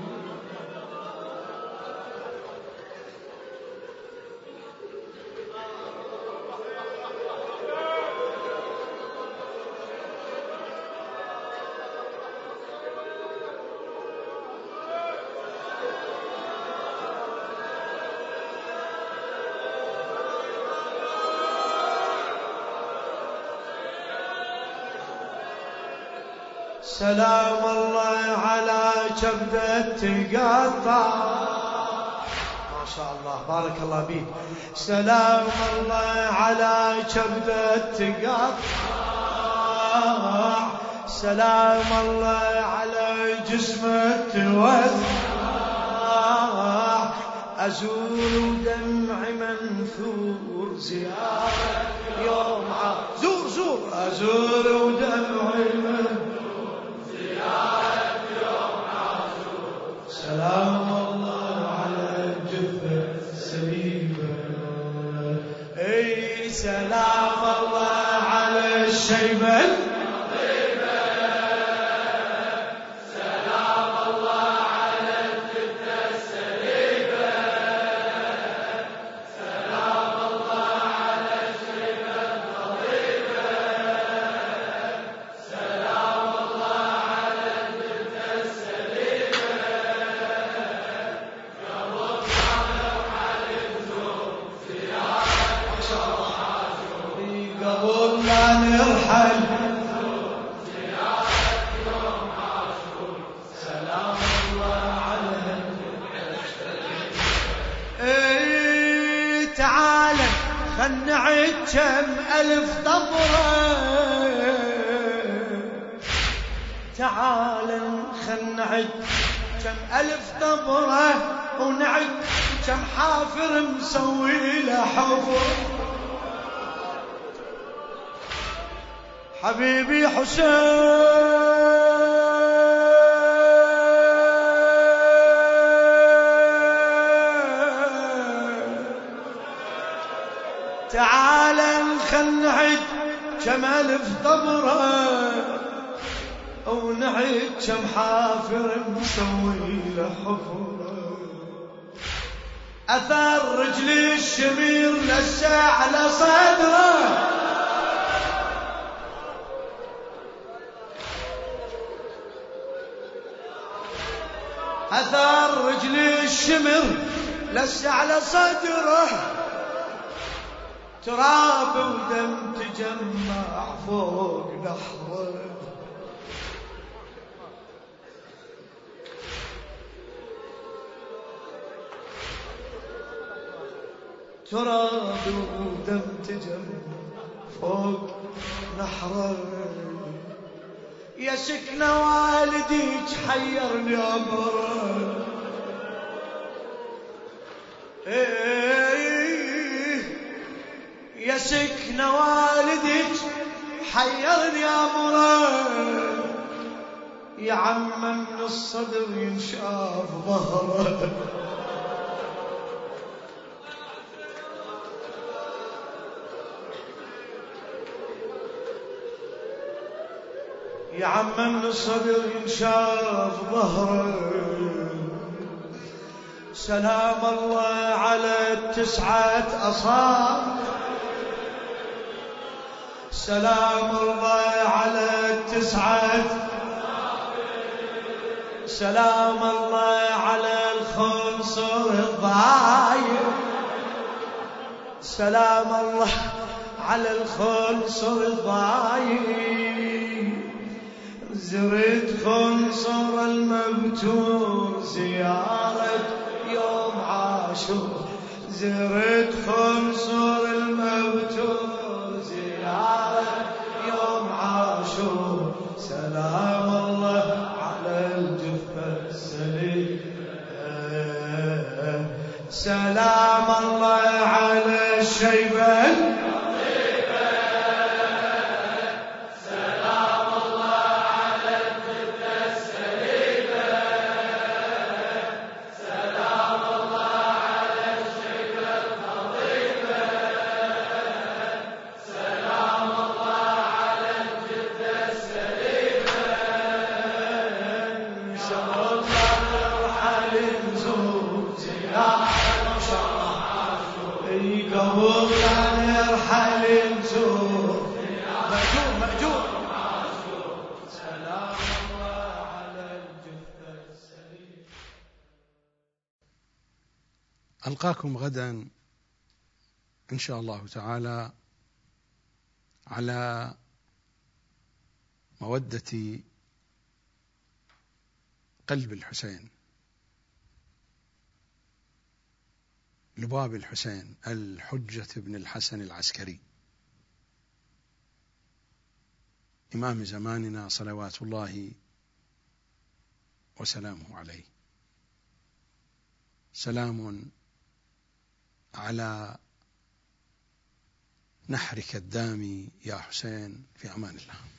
سلام الله على كبدة تقطع ما شاء الله بارك الله بيك سلام الله على كبدة تقطع سلام الله على جسمه توسع أزور دمع منثور زيارة يوم زور زور أزور دمع منثور سلام الله على الجثة السليمة اي سلام الله على الشيبة سلام الله على الجثة السليمة سلام الله على الشيبة النظيفة سلام الله على الجثة السليمة قبل لا نرحل سلام الله على اي تعال خل نعد كم ألف طبرة تعال خل نعد كم ألف طبرة ونعد كم حافر مسوي له حفر حبيبي حسين تعال خل نعد كم ألف طبرة ونعد كم حافر مسوي له حفرة أثر رجلي الشمير لسع على صدره أثر رجلي الشمر لسع على صدره تراب ودم تجمع فوق نحره تراب ودم تجمع فوق نحره يا سكن والديك حيرني أمره إيه يا سكن والديك حيرني أمره يا عم من الصدر ينشاف ظهره يا عم من الصدر ينشاف ظهره سلام الله على التسعة أصابع سلام الله على التسعة سلام الله على الخنصر الضايع سلام الله على الخنصر الضايع زرت خنصر المبتور زيارة يوم عاشور، زرت خنصر المبتور زيارة يوم عاشور، سلام الله على الجثة السليمة، سلام الله على الشيبة، قبل أن يرحل نزور مأجور مأجور، سلام الله على الجثة السليمة. ألقاكم غدا إن شاء الله تعالى على مودة قلب الحسين، لباب الحسين الحجة بن الحسن العسكري إمام زماننا صلوات الله وسلامه عليه. سلام على نحرك الدامي يا حسين، في أمان الله.